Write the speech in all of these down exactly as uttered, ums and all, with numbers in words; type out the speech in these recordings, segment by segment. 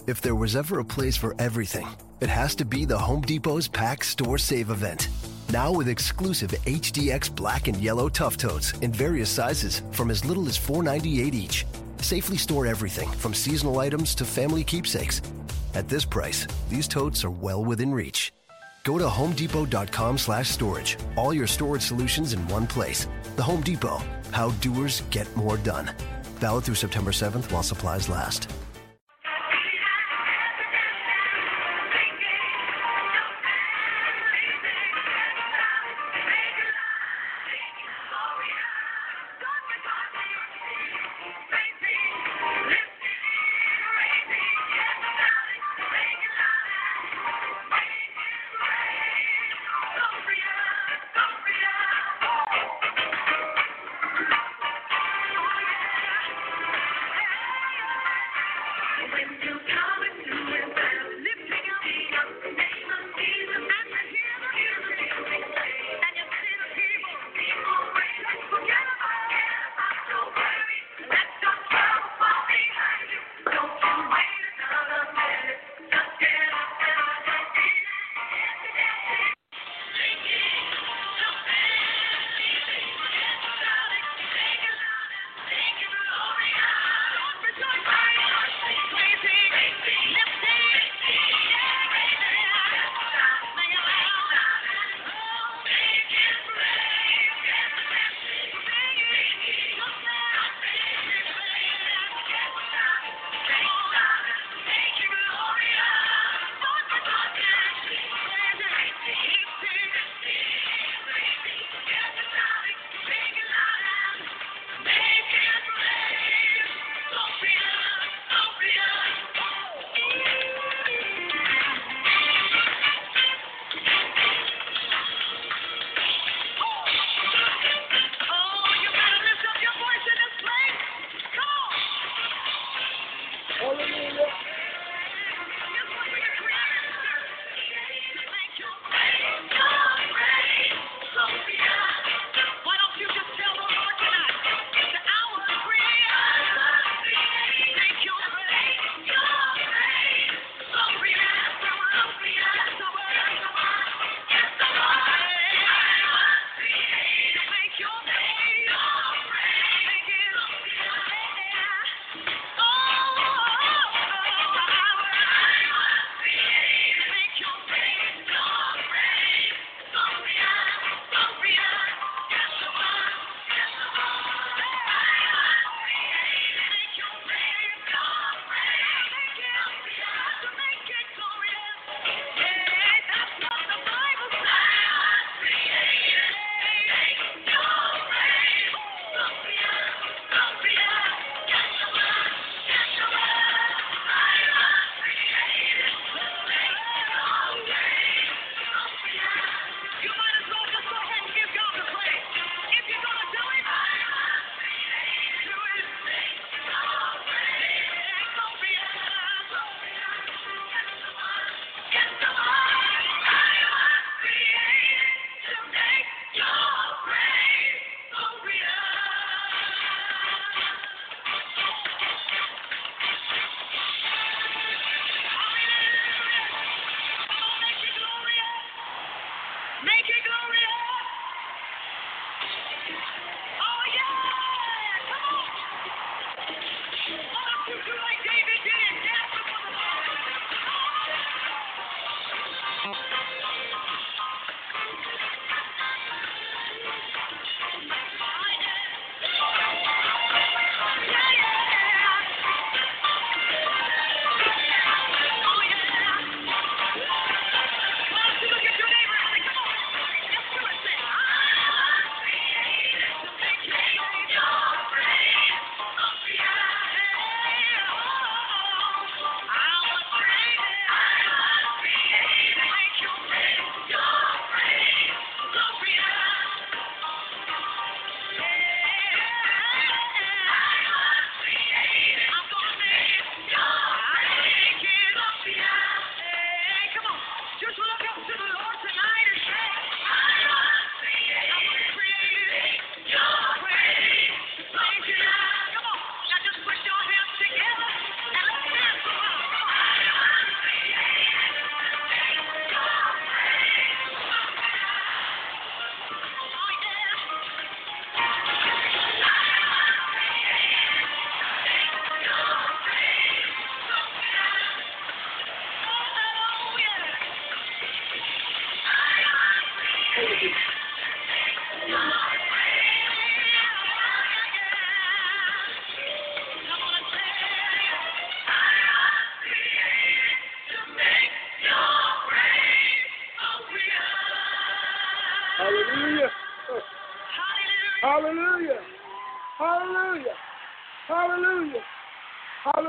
If there was ever a place for everything, it has to be the Home Depot's Pack Store Save event. Now with exclusive H D X black and yellow Tough Totes in various sizes from as little as four ninety-eight each. Safely store everything from seasonal items to family keepsakes. At this price, these totes are well within reach. Go to homedepot.com slash storage. All your storage solutions in one place. The Home Depot. How doers get more done. Valid through September seventh while supplies last.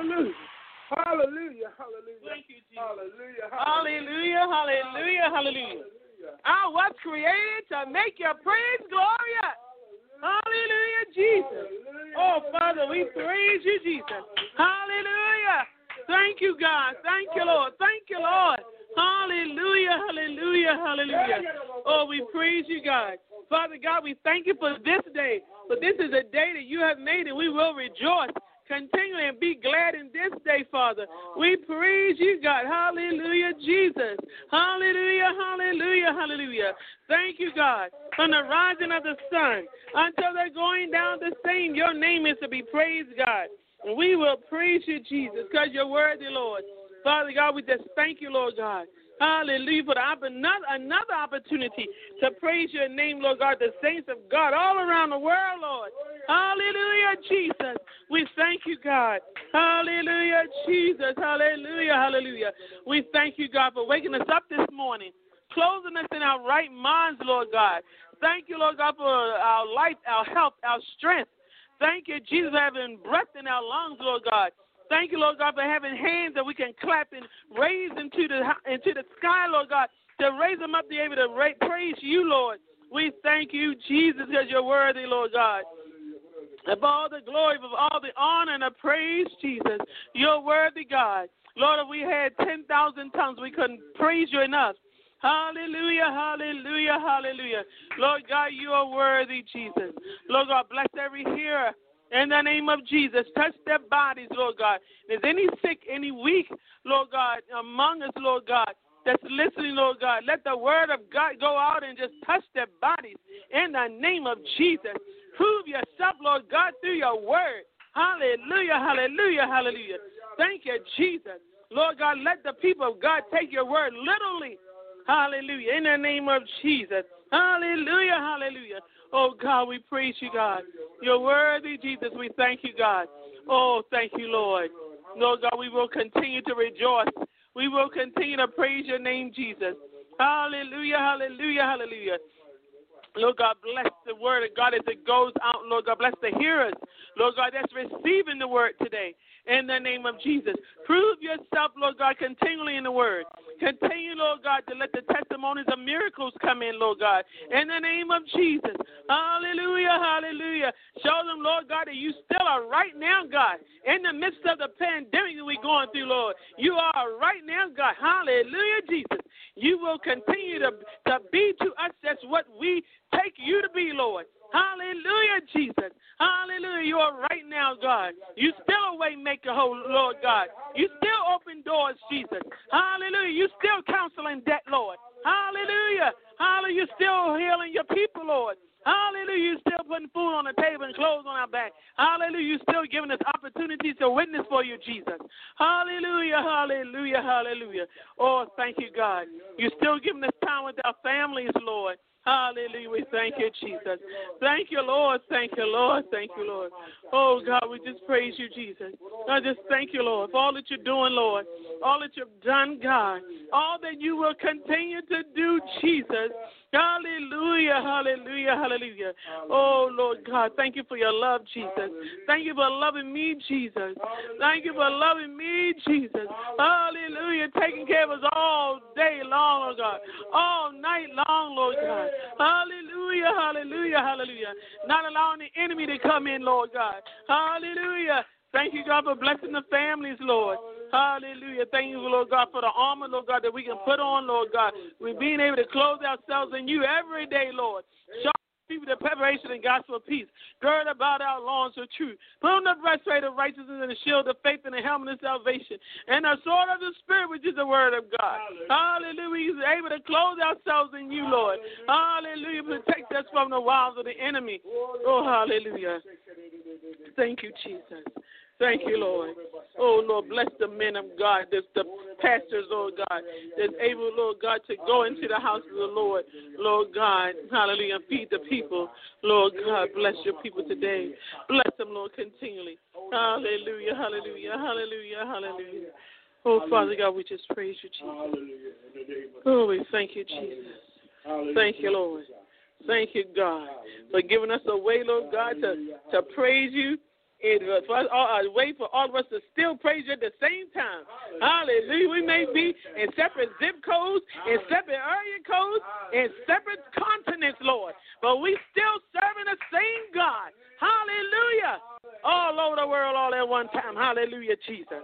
Hallelujah. Hallelujah. Hallelujah. Thank you, Jesus. Hallelujah. Hallelujah. Hallelujah. Hallelujah. I was created to make your praise glorious. Hallelujah, Jesus. Oh, Father, we praise you, Jesus. Hallelujah. Thank you, God. Thank you, Lord. Thank you, Lord. Hallelujah. Hallelujah. Hallelujah. Oh, we praise you, God. Father God, we thank you for this day. For this is a day that you have made, and we will rejoice continually and be glad in this day, Father. We praise you, God. Hallelujah, Jesus. Hallelujah, hallelujah, hallelujah. Thank you, God. From the rising of the sun until the going down the same, your name is to be praised, God. And we will praise you, Jesus, because you're worthy, Lord. Father God, we just thank you, Lord God. Hallelujah, for the, another, another opportunity to praise your name, Lord God, the saints of God all around the world, Lord. Hallelujah, Jesus. We thank you, God. Hallelujah, Jesus. Hallelujah, hallelujah. We thank you, God, for waking us up this morning, closing us in our right minds, Lord God. Thank you, Lord God, for our life, our health, our strength. Thank you, Jesus, for having breath in our lungs, Lord God. Thank you, Lord God, for having hands that we can clap and raise into the into the sky, Lord God, to raise them up to be able to ra- praise you, Lord. We thank you, Jesus, because you're worthy, Lord God. Of all the glory, of all the honor and the praise, Jesus, you're worthy, God. Lord, if we had ten thousand tongues, we couldn't praise you enough. Hallelujah, hallelujah, hallelujah. Lord God, you are worthy, Jesus. Lord God, bless every hearer. In the name of Jesus, touch their bodies, Lord God. If there's any sick, any weak, Lord God, among us, Lord God, that's listening, Lord God, let the word of God go out and just touch their bodies in the name of Jesus. Prove yourself, Lord God, through your word. Hallelujah, hallelujah, hallelujah. Thank you, Jesus. Lord God, let the people of God take your word literally. Hallelujah, in the name of Jesus. Hallelujah, hallelujah. Oh, God, we praise you, God. You're worthy, Jesus. We thank you, God. Oh, thank you, Lord. Lord God, we will continue to rejoice. We will continue to praise your name, Jesus. Hallelujah, hallelujah, hallelujah. Lord God, bless the word of God as it goes out. Lord God, bless the hearers. Lord God, that's receiving the word today. In the name of Jesus. Prove yourself, Lord God, continually in the word. Continue, Lord God, to let the testimonies of miracles come in, Lord God. In the name of Jesus. Hallelujah, hallelujah. Show them, Lord God, that you still are right now, God. In the midst of the pandemic that we're going through, Lord. You are right now, God. Hallelujah, Jesus. You will continue to, to be to us that's what we take you to be, Lord. Hallelujah, Jesus. Hallelujah. You are right now, God. You still a way maker, oh Lord God. You still open doors, Jesus. Hallelujah. You still counseling debt, Lord. Hallelujah. Hallelujah. You still healing your people, Lord. Hallelujah. You still putting food on the table and clothes on our back. Hallelujah. You still giving us opportunities to witness for you, Jesus. Hallelujah. Hallelujah. Hallelujah. Oh, thank you, God. You still giving us time with our families, Lord. Hallelujah. We thank you, Jesus. Thank you, Lord. Thank you, Lord. Thank you, Lord. Oh, God, we just praise you, Jesus. I just thank you, Lord, for all that you're doing, Lord. All that you've done, God. All that you will continue to do, Jesus. Hallelujah, hallelujah, hallelujah. Oh, Lord God, thank you for your love, Jesus. Thank you for loving me, Jesus. Thank you for loving me, Jesus. Hallelujah, taking care of us all day long, Lord God. All night long, Lord God. Hallelujah, hallelujah, hallelujah. Not allowing the enemy to come in, Lord God. Hallelujah. Thank you, God, for blessing the families, Lord. Hallelujah. Thank you, Lord God, for the armor, Lord God, that we can put on, Lord God. We're being able to clothe ourselves in you every day, Lord. Show people the preparation and gospel of peace. Gird about our loins of truth. Put on the breastplate of righteousness and the shield of faith and the helmet of salvation. And the sword of the Spirit, which is the word of God. Hallelujah. He's able to clothe ourselves in you, Lord. Hallelujah. Protect us from the wiles of the enemy. Oh, hallelujah. Thank you, Jesus. Thank you, Lord. Oh, Lord, bless the men of God, the, the pastors, Lord God, that's able, Lord God, to go into the house of the Lord, Lord God, hallelujah, and feed the people. Lord God, bless your people today. Bless them, Lord, continually. Hallelujah, hallelujah, hallelujah, hallelujah. Oh, Father God, we just praise you, Jesus. Oh, we thank you, Jesus. Thank you, Lord. Thank you, God, for giving us a way, Lord God, to, to praise you It was for us, uh, a way for all of us to still praise you at the same time. Hallelujah. We may be in separate zip codes, in separate area codes, in separate continents, Lord, but we still serving the same God. Hallelujah. All over the world, all at one time. Hallelujah, Jesus.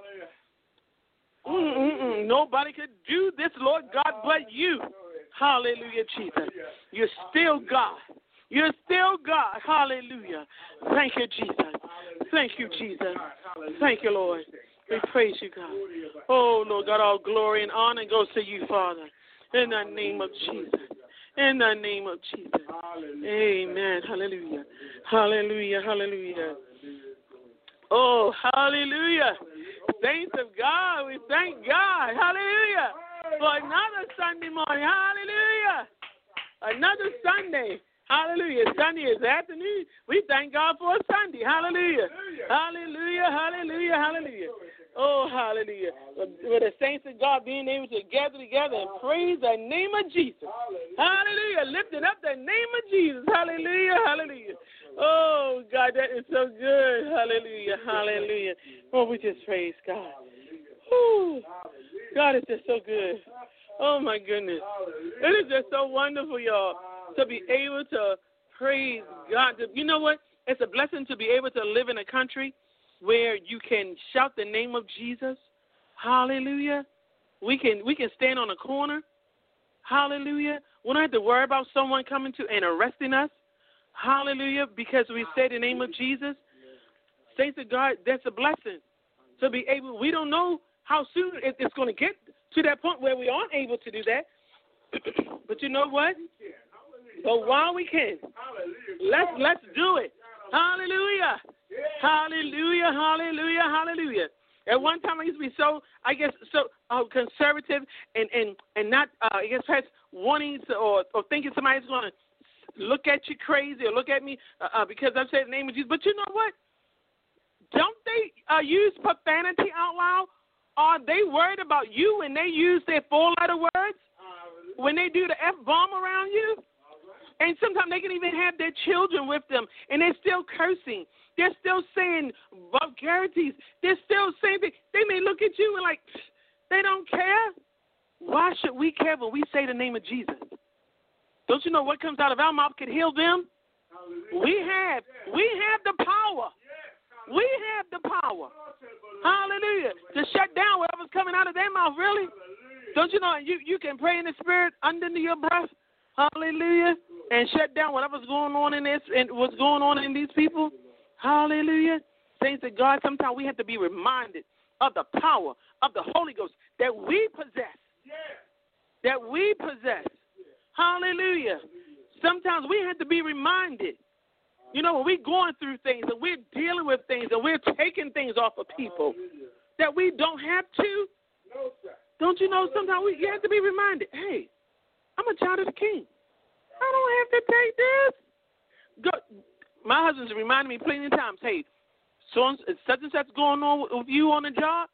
Mm-mm-mm. Nobody could do this, Lord God, but you. Hallelujah, Jesus. You're still God. You're still God. Hallelujah. Thank you, Jesus. Thank you, Jesus. Thank you, Lord. We praise you, God. Oh, Lord God, all glory and honor goes to you, Father. In the name of Jesus. In the name of Jesus. Amen. Hallelujah. Hallelujah. Hallelujah. Oh, hallelujah. Saints of God, we thank God. Hallelujah. For another Sunday morning. Hallelujah. Another Sunday. Hallelujah. Sunday is afternoon. We thank God for a Sunday. Hallelujah. Hallelujah. Hallelujah. Hallelujah. Oh, hallelujah. With the saints of God being able to gather together and praise the name of Jesus. Hallelujah. Lifting up the name of Jesus. Hallelujah. Hallelujah. Oh, God, that is so good. Hallelujah. Hallelujah. Oh, we just praise God. Whew. God is just so good. Oh, my goodness. It is just so wonderful, y'all, to be able to praise God. You know what? It's a blessing to be able to live in a country where you can shout the name of Jesus. Hallelujah. We can we can stand on a corner. Hallelujah. We don't have to worry about someone coming to and arresting us. Hallelujah. Because we say the name of Jesus. Saints of God, that's a blessing to be able. We don't know how soon it's going to get to that point where we aren't able to do that. But you know what? But while we can, let's let's do it. Hallelujah. Hallelujah. Hallelujah. Hallelujah. At one time, I used to be so, I guess, so uh, conservative and, and, and not, uh, I guess, perhaps wanting to, or, or thinking somebody's going to look at you crazy or look at me uh, uh, because I've said the name of Jesus. But you know what? Don't they uh, use profanity out loud? Are they worried about you when they use their four-letter words? When they do the F-bomb around you? And sometimes they can even have their children with them, and they're still cursing. They're still saying vulgarities. They're still saying things. They may look at you and like, they don't care. Why should we care when we say the name of Jesus? Don't you know what comes out of our mouth can heal them? We have. We have the power. We have the power. Hallelujah. To shut down whatever's coming out of their mouth, really. Don't you know you, you can pray in the spirit underneath your breath? Hallelujah. And shut down whatever's going on in this and what's going on in these people. Hallelujah. Saints of God, sometimes we have to be reminded of the power of the Holy Ghost that we possess. That we possess. Hallelujah. Sometimes we have to be reminded. You know, when we're going through things and we're dealing with things and we're taking things off of people that we don't have to. Don't you know sometimes we you have to be reminded, hey, I'm a child of the King. I don't have to take this. Go. My husband's reminded me plenty of times, hey, so such and such going on with you on the job.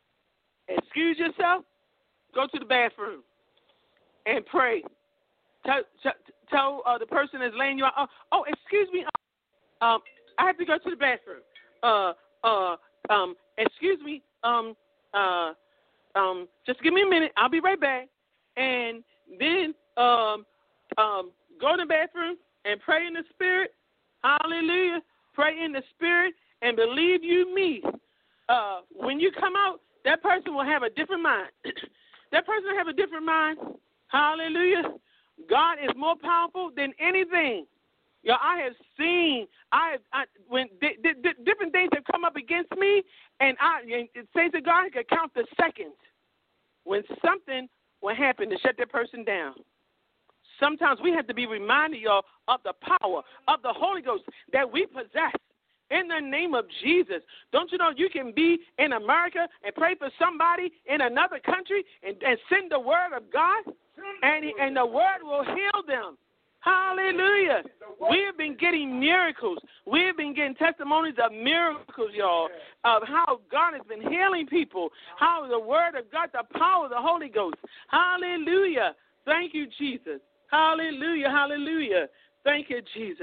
Excuse yourself. Go to the bathroom and pray. Tell, tell, tell uh, the person that's laying you out, oh, oh excuse me, um, I have to go to the bathroom. Uh, uh, um, excuse me, um, uh, um, just give me a minute. I'll be right back. And then um, um, go to the bathroom and pray in the spirit. Hallelujah. Pray in the spirit and believe you me. Uh, when you come out, that person will have a different mind. That person will have a different mind. Hallelujah. God is more powerful than anything. Yo, I have seen, I have, I, when di- di- di- different things have come up against me, and I, and saints of God, I could count the seconds when something will happen to shut that person down. Sometimes we have to be reminded, y'all, of the power of the Holy Ghost that we possess in the name of Jesus. Don't you know you can be in America and pray for somebody in another country and, and send the word of God, and, and the word will heal them. Hallelujah. We have been getting miracles. We have been getting testimonies of miracles, y'all, of how God has been healing people, how the word of God, the power of the Holy Ghost. Hallelujah. Thank you, Jesus. Hallelujah. Hallelujah. Thank you, Jesus.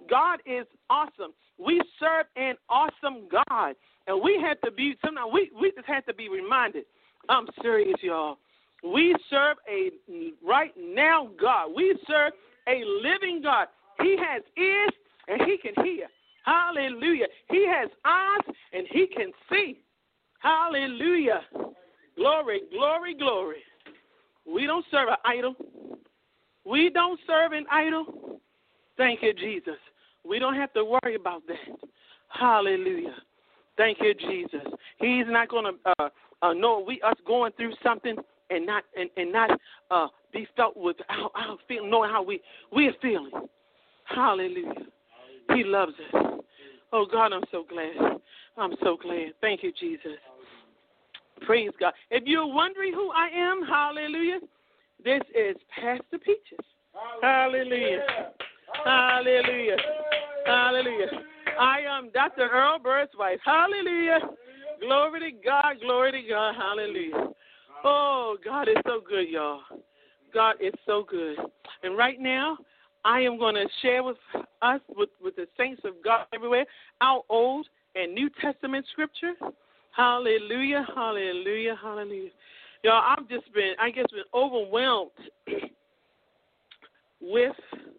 God is awesome. We serve an awesome God. And we have to be, sometimes we, we just have to be reminded. I'm serious, y'all. We serve a right now God. We serve a living God. He has ears and he can hear. Hallelujah. He has eyes and he can see. Hallelujah. Glory, glory, glory. We don't serve an idol. We don't serve an idol. Thank you, Jesus. We don't have to worry about that. Hallelujah. Thank you, Jesus. He's not going to uh, uh, know we us going through something and not and, and not uh, be felt with our, our feeling, knowing how we we are feeling. Hallelujah. He loves us. Oh God, I'm so glad. I'm so glad. Thank you, Jesus. Praise God. If you're wondering who I am, hallelujah, this is Pastor Peaches. Hallelujah. Hallelujah. Hallelujah. I am Doctor Earl Bird's wife. Hallelujah. Glory to God. Glory to God. Hallelujah. Oh, God is so good, y'all. God is so good. And right now, I am going to share with us, with, with the saints of God everywhere, our Old and New Testament scripture. Hallelujah. Hallelujah. Hallelujah. Y'all, I've just been, I guess, been overwhelmed with,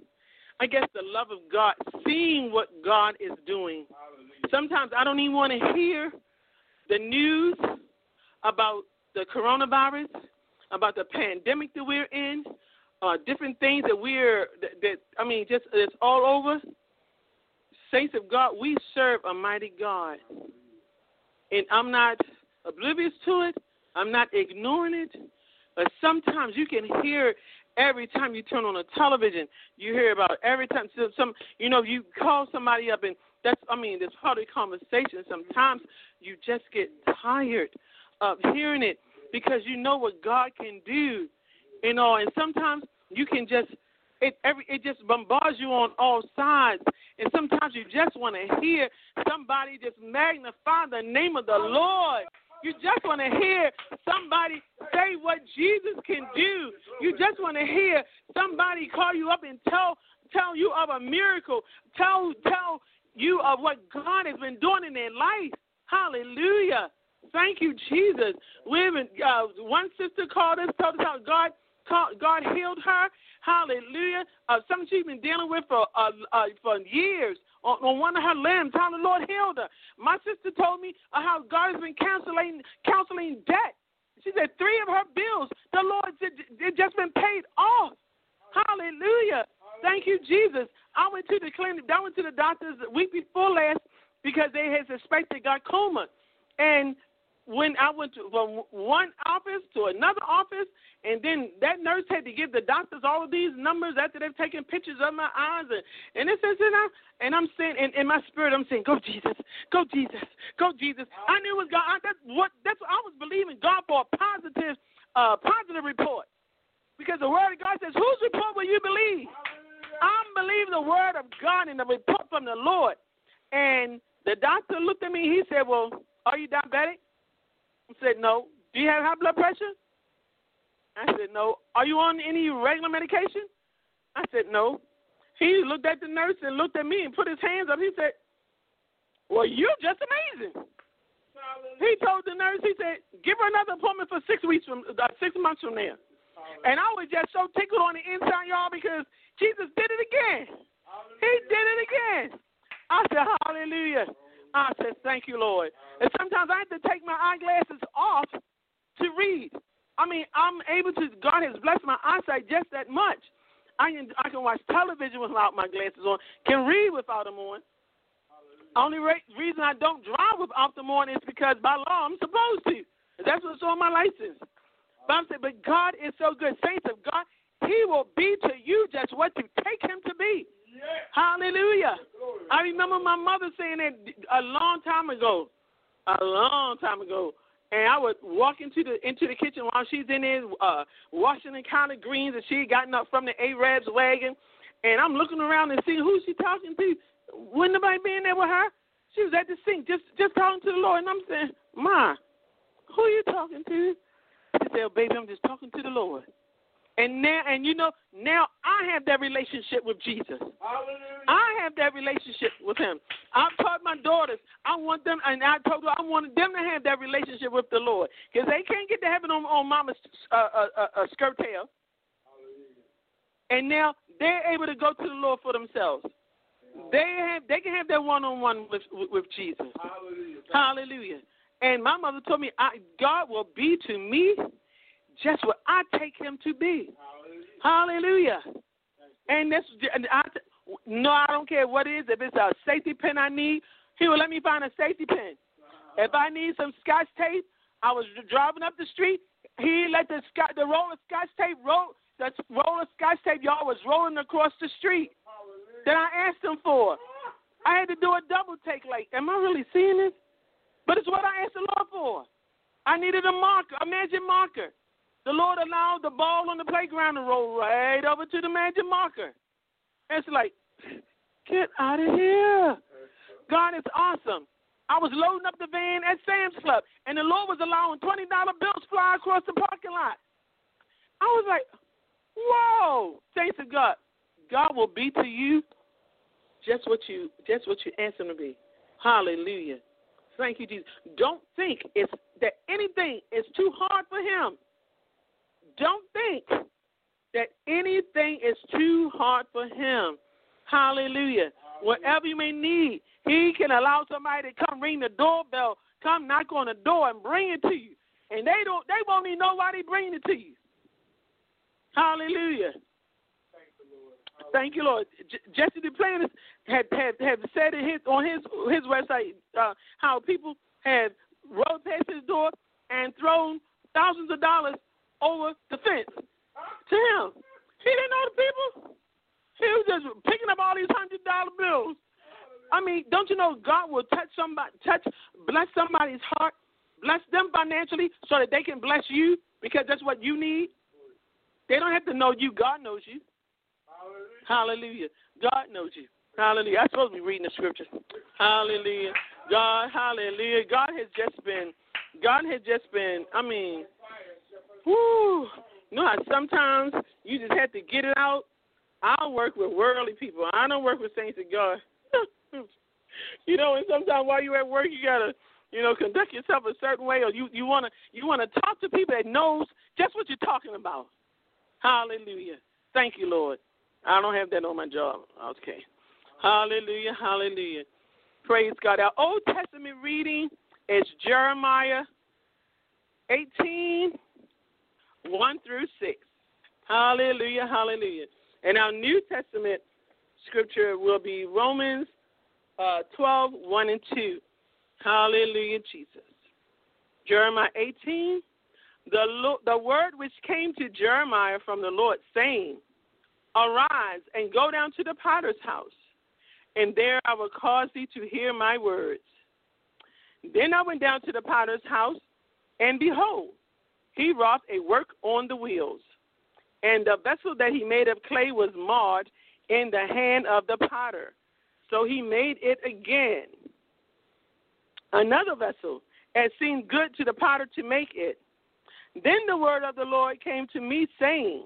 I guess, the love of God, seeing what God is doing. Sometimes I don't even want to hear the news about the coronavirus, about the pandemic that we're in, uh, different things that we're, that, that I mean, just it's all over. Saints of God, we serve a mighty God. And I'm not oblivious to it. I'm not ignoring it. But sometimes you can hear every time you turn on a television, you hear about it. Every time so some, you know, you call somebody up, and that's, I mean, there's part of the conversation. Sometimes you just get tired of hearing it because you know what God can do, you know. And sometimes you can just, it every it just bombards you on all sides. And sometimes you just want to hear somebody just magnify the name of the Lord. You just want to hear somebody say what Jesus can do. You just want to hear somebody call you up and tell tell you of a miracle. Tell tell you of what God has been doing in their life. Hallelujah. Thank you, Jesus. We've been, uh, one sister called us, told us how God called, God healed her. Hallelujah. Uh, something she's been dealing with for uh, uh, for years. On, on one of her limbs, how the Lord healed her. My sister told me uh, how God has been counseling counseling debt. She said three of her bills, the Lord said it just been paid off. Hallelujah. Thank you, Jesus. I went to the clinic, I went to the doctors the week before last because they had suspected glaucoma. And when I went to, from one office to another office, and then that nurse had to give the doctors all of these numbers after they've taken pictures of my eyes, and, and it says, and, I, and I'm saying, in, in my spirit, I'm saying, go Jesus, go Jesus, go Jesus. I knew it was God. I, that's what that's what I was believing God for a positive, uh, positive report, because the word of God says, whose report will you believe? I'm believing the word of God and the report from the Lord. And the doctor looked at me. He said, well, are you diabetic? I said, no. Do you have high blood pressure? I said, no. Are you on any regular medication? I said, no. He looked at the nurse and looked at me and put his hands up. He said, well, you're just amazing. He told the nurse, he said, give her another appointment for six weeks from, uh, six months from now. And I was just so tickled on the inside, y'all, because Jesus did it again. He did it again. I said, hallelujah. I said, thank you, Lord. And sometimes I have to take my eyeglasses off to read. I mean, I'm able to, God has blessed my eyesight just that much. I can, I can watch television without my glasses on, can read without them on. Only re- reason I don't drive without them on is because by law I'm supposed to. That's what's on my license. But I'm saying, but God is so good. Saints of God, he will be to you just what you take him to be. Yeah. Hallelujah. I remember my mother saying that a long time ago, a long time ago, and I would walk into the into the kitchen while she's in there uh, washing the counter greens, and she had gotten up from the Arab's wagon, and I'm looking around and seeing who she talking to. Wouldn't nobody be in there with her? She was at the sink just, just talking to the Lord, and I'm saying, Ma, who are you talking to? She said, oh, baby, I'm just talking to the Lord. And now, and you know, now I have that relationship with Jesus. Hallelujah. I have that relationship with him. I've taught my daughters, I want them, and I told her I wanted them to have that relationship with the Lord, because they can't get to heaven on, on mama's uh, uh, uh, uh, skirt tail. And now they're able to go to the Lord for themselves. They have, they can have that one-on-one with, with, with Jesus. Hallelujah. Hallelujah. And my mother told me, I, God will be to me just what I take him to be. Hallelujah. Hallelujah. And that's, and I, no, I don't care what it is. If it's a safety pin I need, he will let me find a safety pin. If I need some scotch tape, I was driving up the street. He let the scotch, the roll of scotch tape roll. The roll of scotch tape, y'all, was rolling across the street that I asked him for. I had to do a double take. Like, am I really seeing this? But it's what I asked the Lord for. I needed a marker, a magic marker. The Lord allowed the ball on the playground to roll right over to the magic marker. And it's like, get out of here. God is awesome. I was loading up the van at Sam's Club, and the Lord was allowing twenty dollar bills fly across the parking lot. I was like, whoa. Saints of God, God will be to you just what you just what you ask him to be. Hallelujah. Thank you, Jesus. Don't think it's that anything is too hard for him. Don't think that anything is too hard for him. Hallelujah. Whatever you may need, he can allow somebody to come ring the doorbell, come knock on the door and bring it to you. And they don't they won't even know why they bring it to you. Hallelujah. Thank you, Lord. J- Jesse Duplantis had, had, had said it his, on his his website uh, how people had rode past his door and thrown thousands of dollars over the fence to him. He didn't know the people. He was just picking up all these hundred dollar bills. I mean, don't you know God will touch somebody, touch, bless somebody's heart, bless them financially so that they can bless you because that's what you need. They don't have to know you. God knows you. Hallelujah. God knows you. Hallelujah. I'm supposed to be reading the scriptures. Hallelujah. God, hallelujah. God has just been, God has just been, I mean, whoo. You know how sometimes you just have to get it out? I work with worldly people. I don't work with saints of God. You know, and sometimes while you're at work, you got to, you know, conduct yourself a certain way, or you, you want to you want to talk to people that knows just what you're talking about. Hallelujah. Thank you, Lord. I don't have that on my job. Okay. Hallelujah, hallelujah. Praise God. Our Old Testament reading is Jeremiah eighteen, one through six. Hallelujah, hallelujah. And our New Testament scripture will be Romans uh, twelve, one and two. Hallelujah, Jesus. Jeremiah eighteen, the, Lord, the word which came to Jeremiah from the Lord, saying, arise and go down to the potter's house, and there I will cause thee to hear my words. Then I went down to the potter's house, and behold, he wrought a work on the wheels, and the vessel that he made of clay was marred in the hand of the potter. So he made it again, another vessel, as seemed good to the potter to make it. Then the word of the Lord came to me, saying,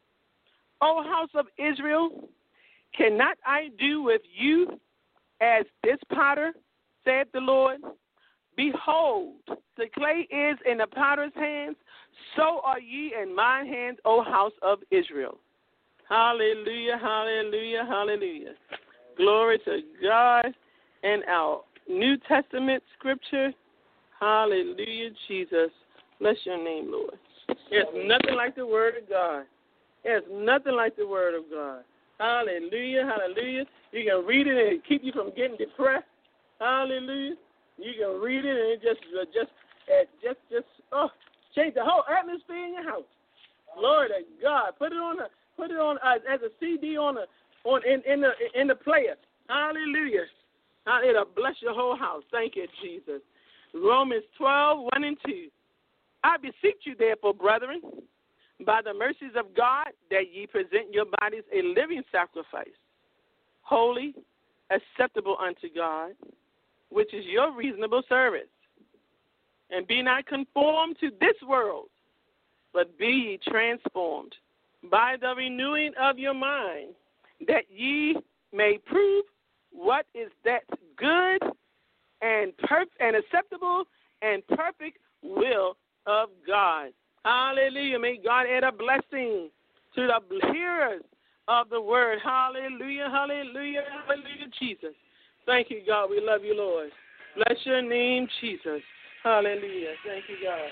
O house of Israel, cannot I do with you as this potter, said the Lord? Behold, the clay is in the potter's hands, so are ye in my hands, O house of Israel. Hallelujah, hallelujah, hallelujah. Glory to God. And our New Testament scripture, hallelujah, Jesus. Bless your name, Lord. There's nothing like the word of God. There's nothing like the word of God. Hallelujah, hallelujah. You can read it and it keep you from getting depressed. Hallelujah. You can read it and it just, uh, just, uh, just, just, oh, change the whole atmosphere in your house. Glory to God. Put it on a, put it on uh, as a C D on a, on in in the in the player. Hallelujah. It'll bless your whole house. Thank you, Jesus. Romans twelve, one and two. I beseech you, therefore, brethren, by the mercies of God, that ye present your bodies a living sacrifice, holy, acceptable unto God, which is your reasonable service. And be not conformed to this world, but be ye transformed by the renewing of your mind, that ye may prove what is that good and perf- and acceptable and perfect will of God. Hallelujah. May God add a blessing to the hearers of the word. Hallelujah, hallelujah, hallelujah, Jesus. Thank you, God. We love you, Lord. Bless your name, Jesus. Hallelujah. Thank you, God.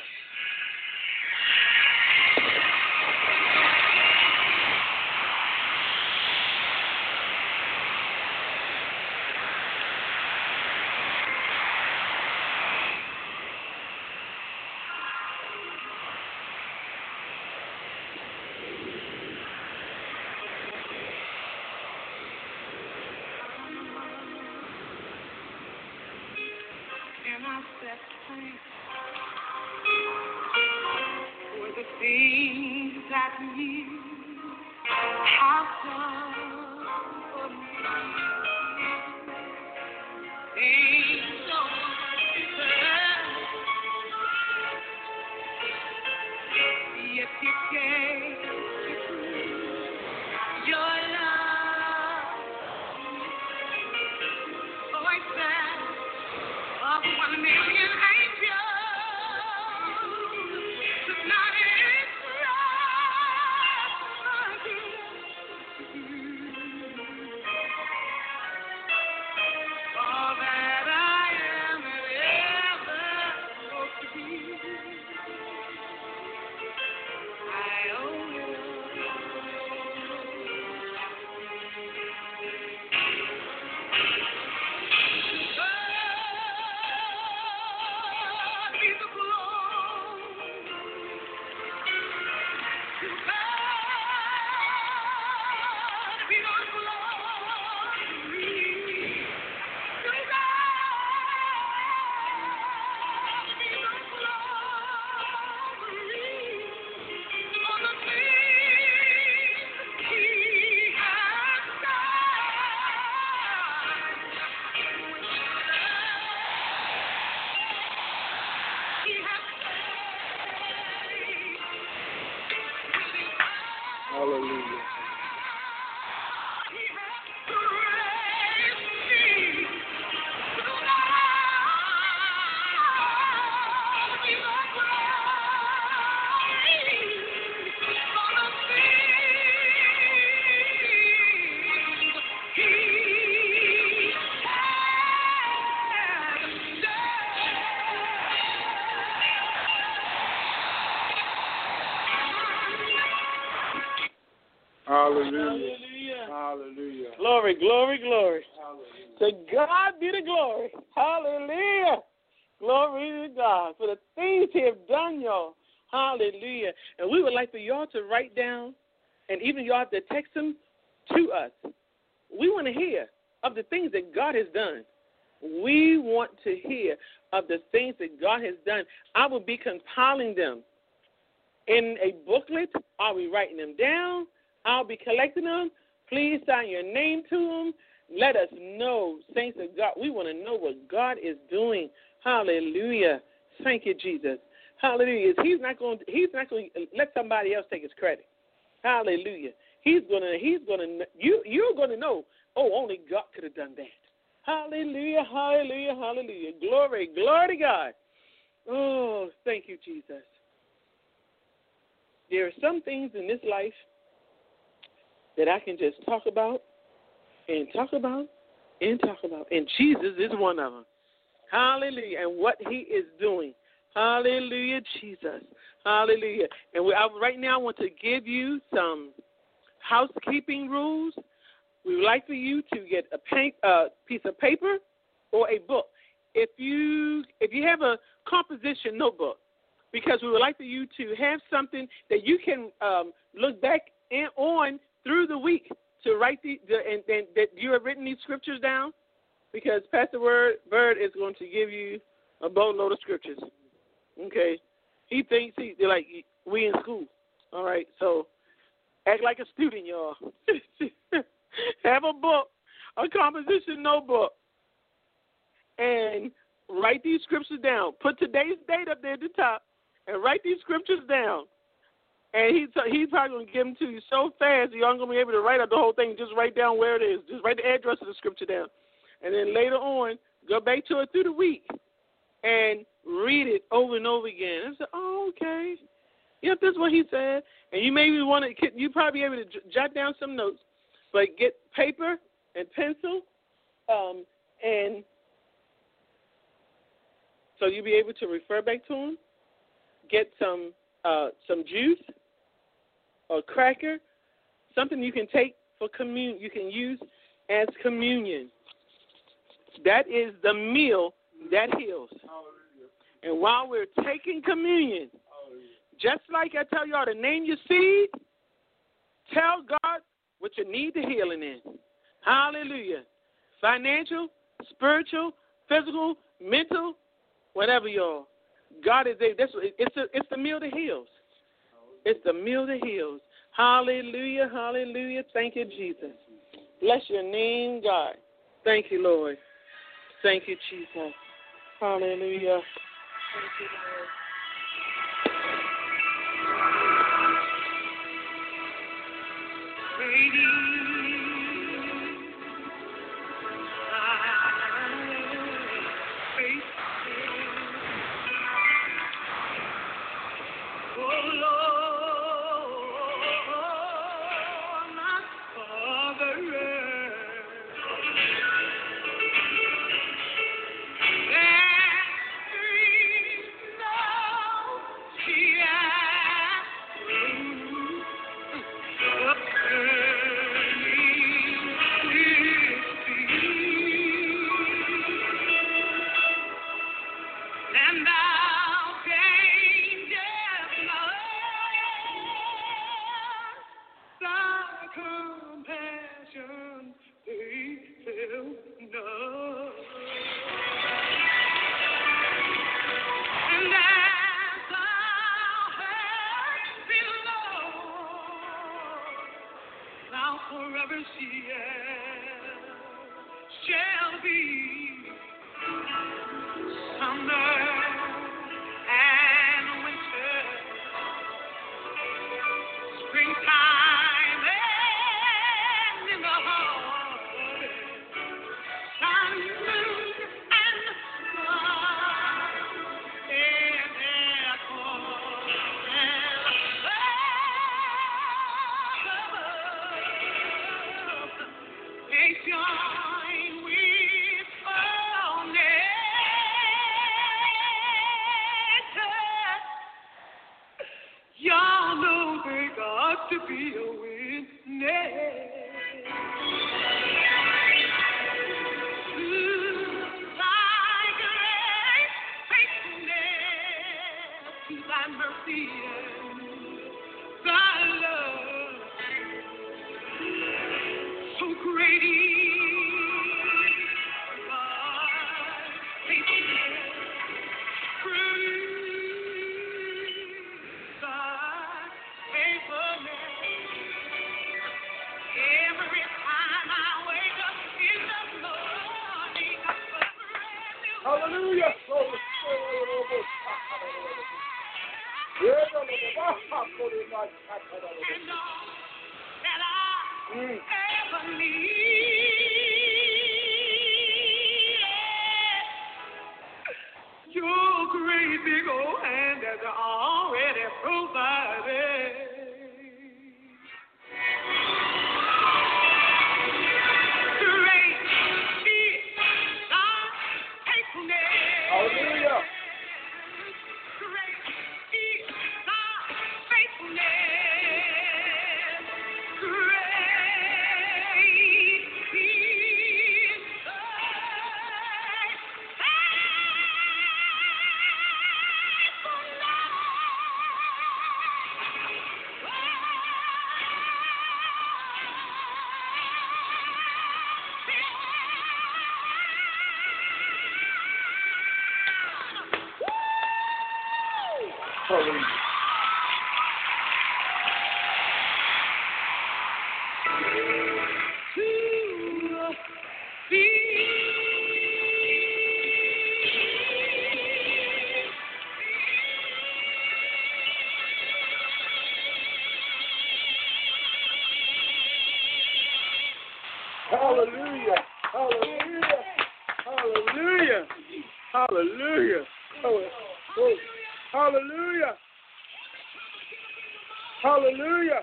And I said, thanks for the things that you have done for me. Ain't so deserved, yet you gave your love. Voice that of one million angels could not express my gratitude. All that I am and ever hope to be, I owe it God be the glory. To God be the glory. To God be the glory for the things He has done. He has Hallelujah. Hallelujah. Hallelujah. Hallelujah. Glory, glory, glory. Hallelujah. To God be the glory. Hallelujah. Glory to God for the things He have done, y'all. Hallelujah. And we would like for y'all to write down, and even y'all have to text them to us. We want to hear of the things that God has done. We want to hear of the things that God has done. I will be compiling them in a booklet. I'll be writing them down. I'll be collecting them. Please sign your name to them. Let us know, saints of God. We want to know what God is doing. Hallelujah. Thank you, Jesus. Hallelujah. He's not going to, he's not going to let somebody else take his credit. Hallelujah. He's going to, he's going to, you, you're going to know, oh, only God could have done that. Hallelujah, hallelujah, hallelujah. Glory, glory to God. Oh, thank you, Jesus. There are some things in this life that I can just talk about and talk about and talk about. And Jesus is one of them. Hallelujah. And what he is doing. Hallelujah, Jesus. Hallelujah. And we, I, right now I want to give you some housekeeping rules. We would like for you to get a paint, uh, piece of paper or a book. If you if you have a composition notebook, because we would like for you to have something that you can um, look back in, on through the week to write the, the and, and that you have written these scriptures down, because Pastor Word, Bird is going to give you a boatload of scriptures. Okay, he thinks he they're like we in school. All right, so act like a student, y'all. Have a book, a composition notebook, and write these scriptures down. Put today's date up there at the top, and write these scriptures down. And he's he's probably going to give them to you so fast you aren't going to be able to write out the whole thing. Just write down where it is. Just write the address of the scripture down. and then later on, go back to it through the week and read it over and over again. And say, oh, okay. Yep, that's what he said. And you maybe want to, you probably be able to j- jot down some notes, but get paper and pencil, um, and so you'll be able to refer back to them. Get some uh, some juice or cracker, something you can take for communion, you can use as communion. That is the meal that heals. And while we're taking communion, just like I tell y'all to name your seed, tell God what you need the healing in. Hallelujah. Financial, spiritual, physical, mental, whatever, y'all. God is a, that's, it's, a, it's the meal that heals. It's the meal that heals. Hallelujah, hallelujah. Thank you, Jesus. Bless your name, God. Thank you, Lord. Thank you, Jesus. Hallelujah. Thank you, Lord. Hallelujah. Mm. Your great big old hand has already provided. Great is thy faithfulness. Hallelujah. Great is thy faithfulness. Great is thy Hallelujah. Hallelujah. Hallelujah. Hallelujah. Oh, oh, hallelujah. Hallelujah.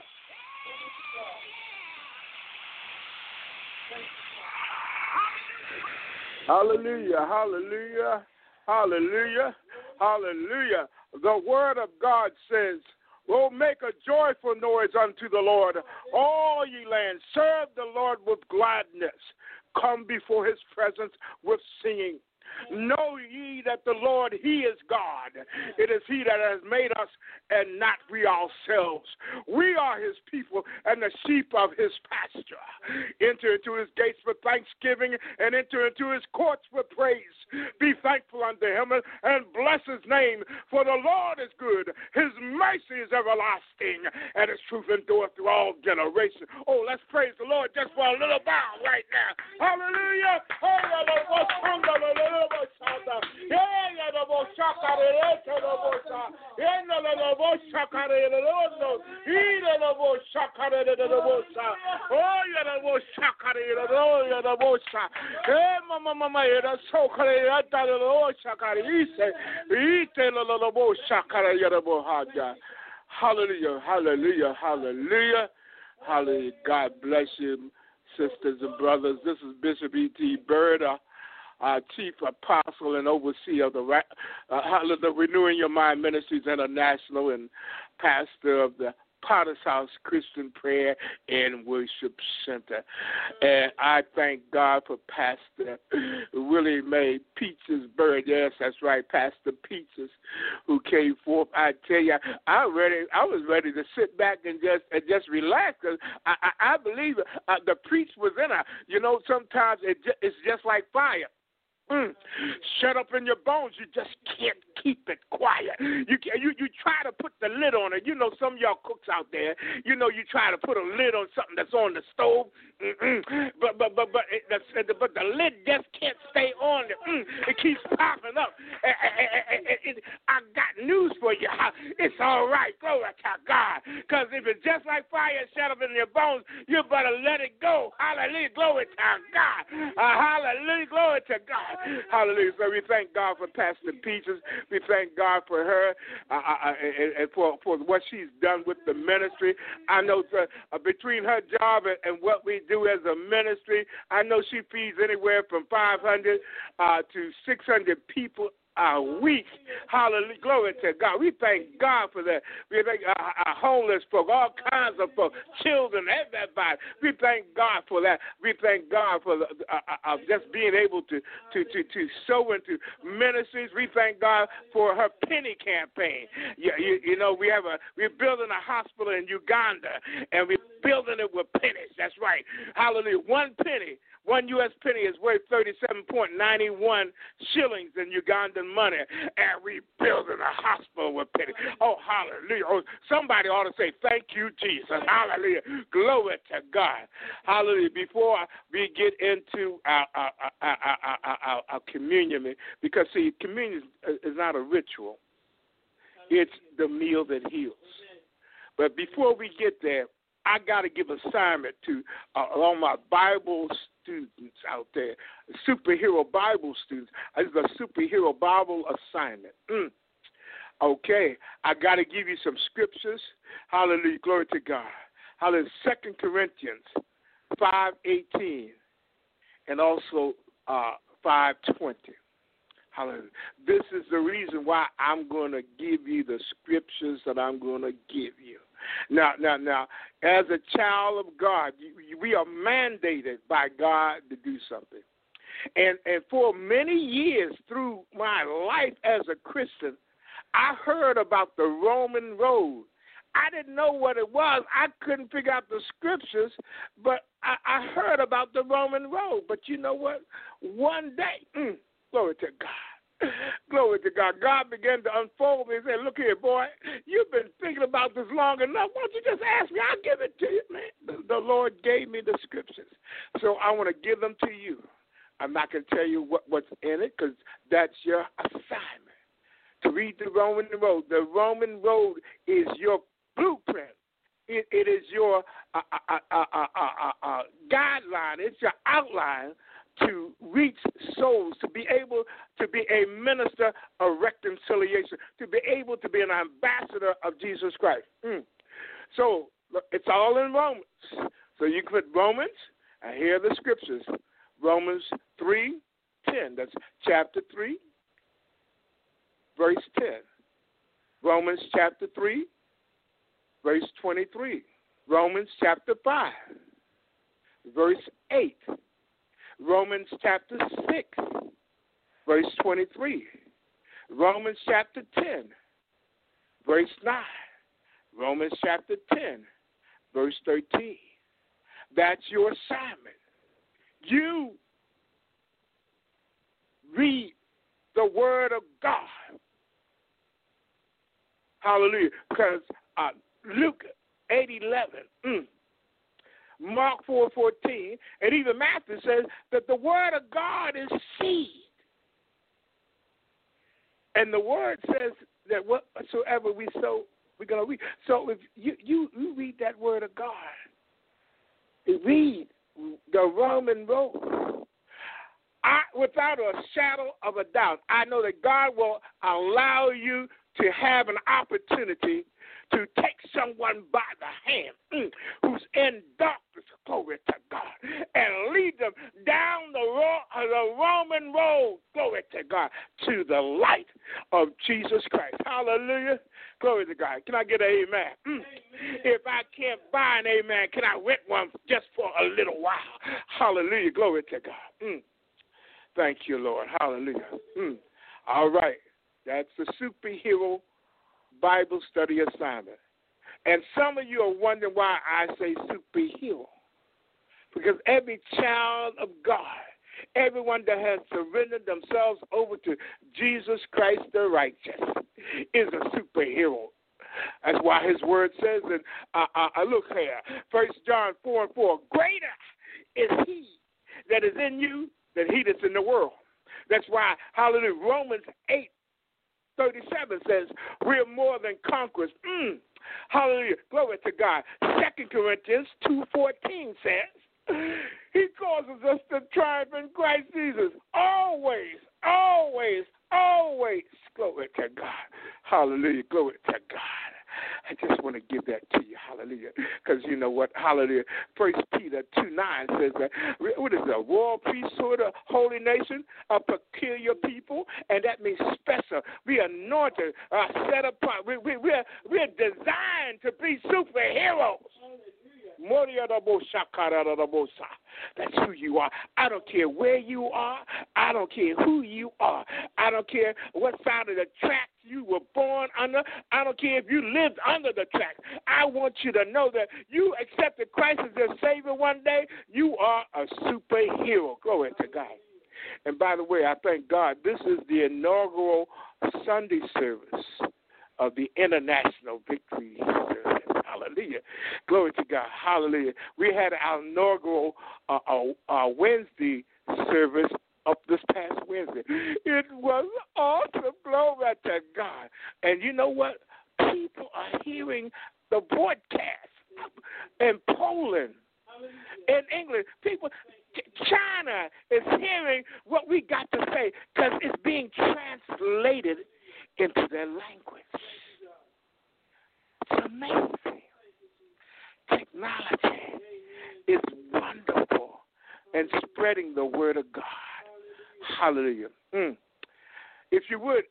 Hallelujah. Hallelujah. Hallelujah. Hallelujah. The word of God says, "Oh, make a joyful noise unto the Lord, all ye lands. Serve the Lord with gladness. Come before his presence with singing. Know ye that the Lord, he is God. It is he that has made us and not we ourselves. We are his people and the sheep of his pasture. Enter into his gates with thanksgiving and enter into his courts with praise. Be thankful unto him and bless his name, for the Lord is good. His mercy is everlasting, and his truth endureth through all generations." Oh, let's praise the Lord just for a little while right now. Hallelujah. Hallelujah, hallelujah, hallelujah, hallelujah. God bless you, sisters and brothers. This is Bishop E T. Bird, uh, uh, Chief Apostle and Overseer of the, uh, the Renewing Your Mind Ministries International and pastor of the Potter's House Christian Prayer and Worship Center. And I thank God for Pastor Willie Mae Peaches Bird. Yes, that's right, Pastor Peaches, who came forth. I tell you, I ready. I was ready to sit back and just and just relax, because I, I, I believe uh, the preach was in her. You know, sometimes it ju- it's just like fire. Mm. Shut up in your bones. You just can't keep it quiet. You, you you try to put the lid on it. You know, some of y'all cooks out there, you know, you try to put a lid on something that's on the stove, Mm-mm. but but but but it, the, but the lid just can't stay on it. Mm. It keeps popping up. It, it, it, it, I got news for you. It's all right. Glory to God. Because if it's just like fire shut up in your bones, you better let it go. Hallelujah. Glory to God. Uh, hallelujah. Glory to God. Hallelujah. So we thank God for Pastor Peaches. We thank God for her uh, uh, and, and for, for what she's done with the ministry. I know uh, between her job and, and what we do as a ministry, I know she feeds anywhere from five hundred uh, to six hundred people a week. Hallelujah. Glory to God. We thank God for that. We thank uh, uh, homeless folk, all kinds of folk, children, everybody. We thank God for that. We thank God for the, uh, uh, just being able to, to, to, to sow into ministries. We thank God for her penny campaign. You, you, you know, we have a, we're building a hospital in Uganda, and we're building it with pennies. That's right. Hallelujah. One penny. One U S penny is worth thirty-seven point nine one shillings in Ugandan money, and we building a hospital with pennies. Oh, hallelujah. Oh, somebody ought to say, thank you, Jesus. Hallelujah. Glory to God. Hallelujah. Before we get into our, our, our, our, our, our communion, because, see, communion is not a ritual. It's the meal that heals. But before we get there, I got to give assignment to uh, all my Bible students out there, superhero Bible students. It's a superhero Bible assignment. Mm. Okay, I got to give you some scriptures. Hallelujah, glory to God. Hallelujah, Second Corinthians five eighteen and also uh, five twenty. Hallelujah. This is the reason why I'm going to give you the scriptures that I'm going to give you. Now, now, now, as a child of God, we are mandated by God to do something. And and for many years through my life as a Christian, I heard about the Roman road. I didn't know what it was. I couldn't figure out the scriptures, but I, I heard about the Roman road. But you know what? One day, mm, glory to God. Glory to God. God began to unfold me and said, look here, boy, you've been thinking about this long enough. Why don't you just ask me? I'll give it to you, man. The, the Lord gave me the scriptures. So I want to give them to you. I'm not going to tell you what, what's in it because that's your assignment, to read the Roman road. The Roman road is your blueprint. It, it is your uh, uh, uh, uh, uh, uh, uh, guideline. It's your outline to reach souls, to be able to be a minister of reconciliation, to be able to be an ambassador of Jesus Christ. Mm. So it's all in Romans. So you can put Romans, and here are the scriptures. Romans three ten. That's chapter three, verse ten. Romans chapter three, verse twenty-three. Romans chapter five, verse eight. Romans chapter six, verse twenty-three. Romans chapter ten, verse nine. Romans chapter ten, verse thirteen. That's your assignment. You read the Word of God. Hallelujah. Because uh, Luke eight eleven, mm, Mark four fourteen, and even Matthew says that the Word of God is seed. And the Word says that whatsoever we sow, we're going to read. So if you, you, you read that Word of God, read the Roman road. I, without a shadow of a doubt, I know that God will allow you to have an opportunity to take someone by the hand mm, who's in darkness, glory to God, and lead them down the, ro- the Roman road, glory to God, to the light of Jesus Christ. Hallelujah. Glory to God. Can I get an amen? Mm. Amen? If I can't buy an amen, can I rent one just for a little while? Hallelujah. Glory to God. Mm. Thank you, Lord. Hallelujah. Mm. All right. That's the superhero Bible study assignment. And some of you are wondering why I say superhero. Because every child of God, everyone that has surrendered themselves over to Jesus Christ the righteous, is a superhero. That's why his word says, and uh, uh, look here, First John four and four, greater is he that is in you than he that's in the world. That's why, hallelujah, Romans eight thirty-seven says, we're more than conquerors. Mm, hallelujah, glory to God. Second Corinthians two fourteen says, he causes us to triumph in Christ Jesus. Always, always, always. Glory to God. Hallelujah, glory to God. I just want to give that to you, hallelujah, because you know what, hallelujah, First Peter two nine says that, what is it, a royal priesthood, a holy nation, a peculiar people, and that means special. We are anointed, uh, set apart. We, we, we're, we're designed to be superheroes. That's who you are. I don't care where you are. I don't care who you are. I don't care what side of the track you were born under. I don't care if you lived under the track. I want you to know that you accepted Christ as your Savior one day. You are a superhero. Glory to God. And by the way, I thank God this is the inaugural Sunday service of the International Victory Service. Hallelujah. Glory to God. Hallelujah. We had our inaugural uh, uh, uh, Wednesday service up this past Wednesday. It was awesome. Glory to God. And you know what? People are hearing the broadcast in Poland, in England. People, China is hearing what we got to say because it's being translated into their language. It's amazing. Technology is wonderful and spreading the word of God. Hallelujah. Mm. If you would,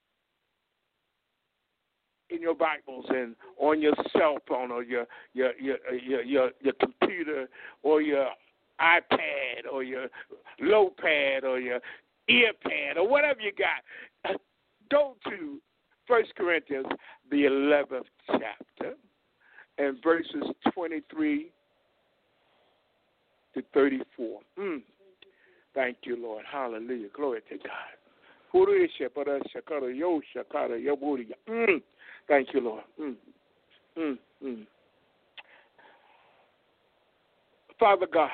in your Bibles and on your cell phone or your your your your your, your computer or your iPad or your low pad or your ear pad or whatever you got, go to First Corinthians, the eleventh chapter, and verses twenty-three to thirty-four. Mm. Thank you, Lord. Hallelujah. Glory to God. Mm. Thank you, Lord. Mm. Mm. Mm. Father God,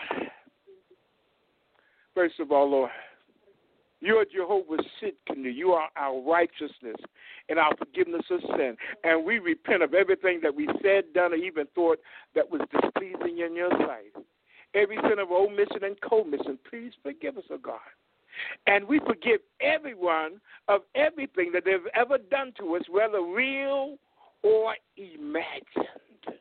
first of all, Lord, you are Jehovah Sidkenu. You are our righteousness and our forgiveness of sin. And we repent of everything that we said, done, or even thought that was displeasing in your sight. every sin of omission and commission. Please forgive us, oh God. And we forgive everyone of everything that they've ever done to us, whether real or imagined.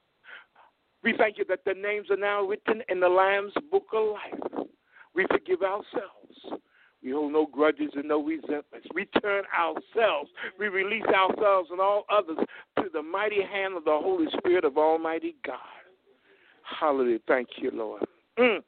We thank you that the names are now written in the Lamb's Book of Life. We forgive ourselves. We hold no grudges and no resentments. We turn ourselves, we release ourselves and all others to the mighty hand of the Holy Spirit of Almighty God. Hallelujah. Thank you, Lord. Mm.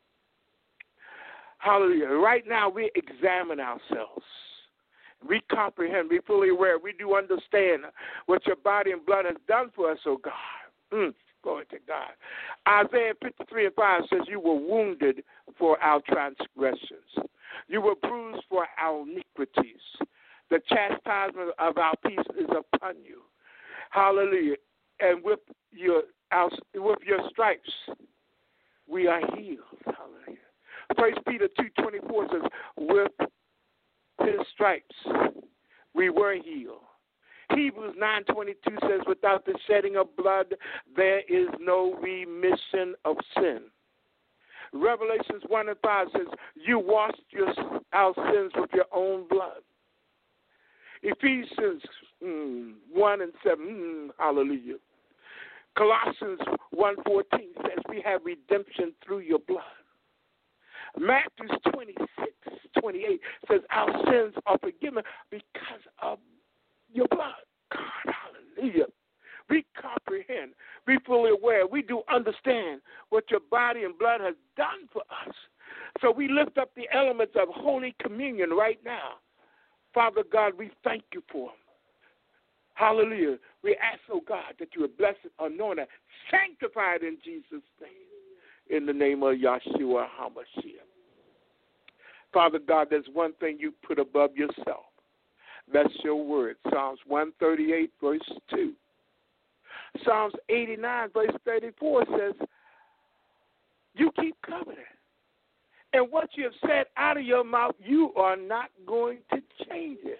Hallelujah. Right now, we examine ourselves. We comprehend, we fully aware, we do understand what your body and blood has done for us, oh God. Mm. Glory to God. Isaiah fifty-three and five says, you were wounded for our transgressions. You were bruised for our iniquities. The chastisement of our peace is upon you. Hallelujah. And with your, our, with your stripes, we are healed. Hallelujah. First Peter two twenty-four says, with his stripes, we were healed. Hebrews nine twenty-two says, without the shedding of blood, there is no remission of sin. Revelations one and five says, you washed your, our sins with your own blood. Ephesians mm, one and seven, mm, hallelujah. Colossians one fourteen says, we have redemption through your blood. Matthew twenty-six twenty-eight says, our sins are forgiven because of your blood. God, hallelujah. We comprehend, we fully aware, we do understand what your body and blood has done for us. So we lift up the elements of Holy Communion right now. Father God, we thank you for them. Hallelujah. We ask, oh God, that you would bless it, anoint it, sanctify it in Jesus' name. In the name of Yahshua HaMashiach. Father God, there's one thing you put above yourself. That's your word. Psalms one thirty-eight, verse two. Psalms eighty-nine, verse thirty-four says, you keep covenant. And what you have said out of your mouth, you are not going to change it.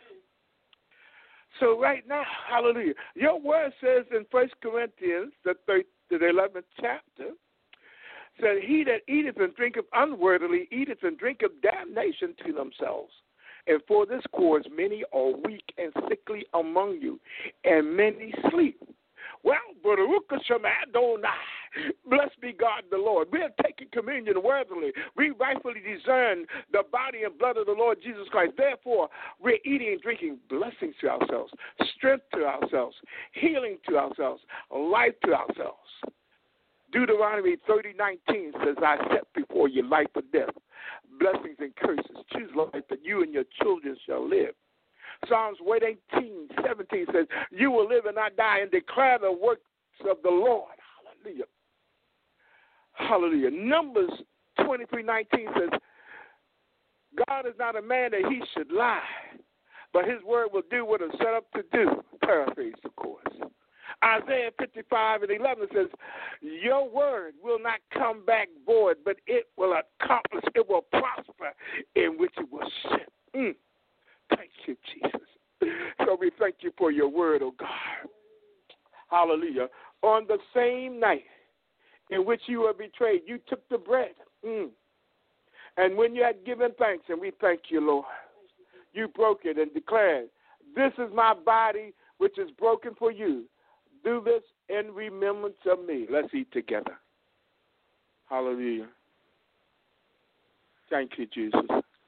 So right now, hallelujah, your word says in First Corinthians, the, third, the eleventh chapter, said, he that eateth and drinketh unworthily eateth and drinketh damnation to themselves. And for this cause many are weak and sickly among you, and many sleep. Well, Baruch Hashem Adonai, blessed be God the Lord. We are taking communion worthily. We rightfully discern the body and blood of the Lord Jesus Christ. Therefore, we're eating and drinking blessings to ourselves, strength to ourselves, healing to ourselves, life to ourselves. Deuteronomy thirty nineteen says, I set before you life or death, blessings and curses. Choose life that you and your children shall live. Psalms one eighteen seventeen says, you will live and not die and declare the works of the Lord. Hallelujah. Hallelujah. Numbers twenty-three nineteen says, God is not a man that he should lie, but his word will do what it's set up to do. Paraphrase, of course. Isaiah fifty-five and eleven says, your word will not come back void, but it will accomplish, it will prosper in which it was sent. Mm. Thank you, Jesus. So we thank you for your word, oh God. Hallelujah. On the same night in which you were betrayed, you took the bread. Mm. And when you had given thanks, and we thank you, Lord, you broke it and declared, this is my body which is broken for you. Do this in remembrance of me. Let's eat together. Hallelujah. Thank you, Jesus.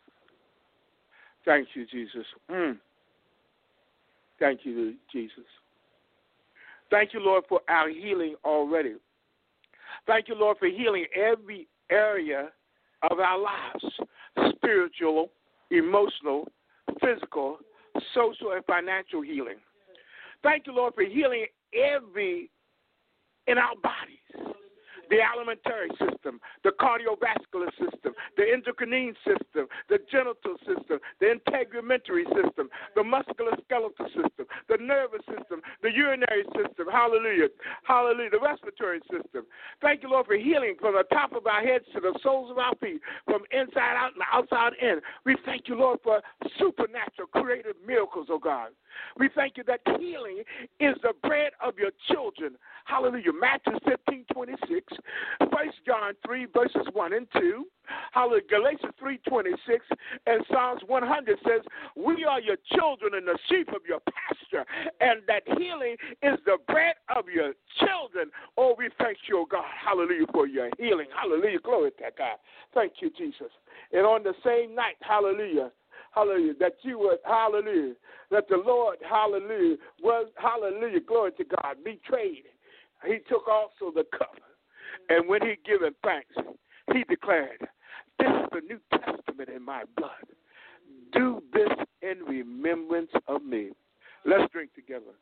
Thank you, Jesus. Mm. Thank you, Jesus. Thank you, Lord, for our healing already. Thank you, Lord, for healing every area of our lives, spiritual, emotional, physical, social, and financial healing. Thank you, Lord, for healing every in our bodies. The alimentary system, the cardiovascular system, the endocrine system, the genital system, the integumentary system, the musculoskeletal system, the nervous system, the urinary system, hallelujah, hallelujah, the respiratory system. Thank you, Lord, for healing from the top of our heads to the soles of our feet, from inside out and outside in. We thank you, Lord, for supernatural creative miracles, oh God. We thank you that healing is the bread of your children. Hallelujah. Matthew fifteen twenty-six First John three, verses one and two. Hallelujah. Galatians three twenty-six and Psalms one hundred says, we are your children and the sheep of your pasture, and that healing is the bread of your children. Oh, we thank you, oh God. Hallelujah, for your healing. Hallelujah. Glory to God. Thank you, Jesus. And on the same night, hallelujah, hallelujah, that you would, hallelujah, that the Lord, hallelujah, was, hallelujah, glory to God, betrayed. He took also the cup, and when he given thanks, he declared, this is the New Testament in my blood. Do this in remembrance of me. Let's drink together.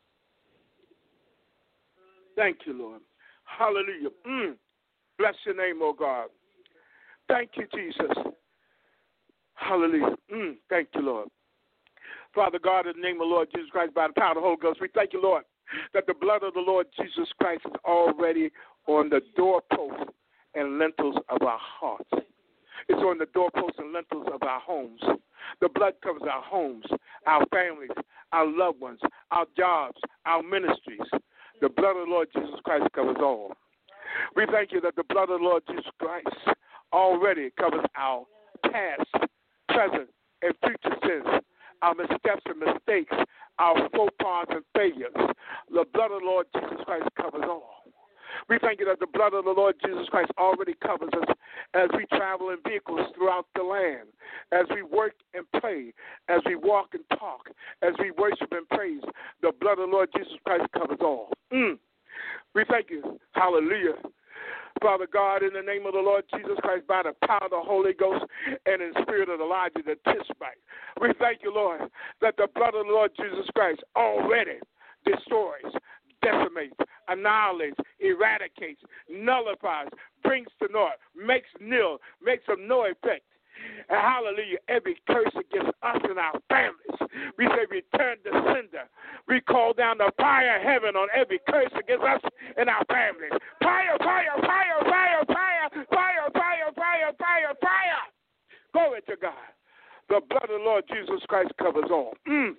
Thank you, Lord. Hallelujah. Mm. Bless your name, oh God. Thank you, Jesus. Hallelujah. Mm. Thank you, Lord. Father God, in the name of the Lord Jesus Christ, by the power of the Holy Ghost, we thank you, Lord, that the blood of the Lord Jesus Christ is already on the doorposts and lintels of our hearts. It's on the doorposts and lintels of our homes. The blood covers our homes, our families, our loved ones, our jobs, our ministries. The blood of the Lord Jesus Christ covers all. We thank you that the blood of the Lord Jesus Christ already covers our past, present, and future sins, our missteps and mistakes, our faux pas and failures. The blood of the Lord Jesus Christ covers all. We thank you that the blood of the Lord Jesus Christ already covers us as we travel in vehicles throughout the land, as we work and play, as we walk and talk, as we worship and praise. The blood of the Lord Jesus Christ covers all. Mm. We thank you. Hallelujah. Father God, in the name of the Lord Jesus Christ, by the power of the Holy Ghost and in the spirit of Elijah the Tishbite, we thank you, Lord, that the blood of the Lord Jesus Christ already destroys, decimates, annihilates, eradicates, nullifies, brings to naught, makes nil, makes of no effect. And hallelujah, every curse against us and our families, we say return to sender. We call down the fire of heaven on every curse against us and our families. Fire, fire, fire, fire, fire, fire, fire, fire, fire, fire. Glory to God. The blood of the Lord Jesus Christ covers all. Mm.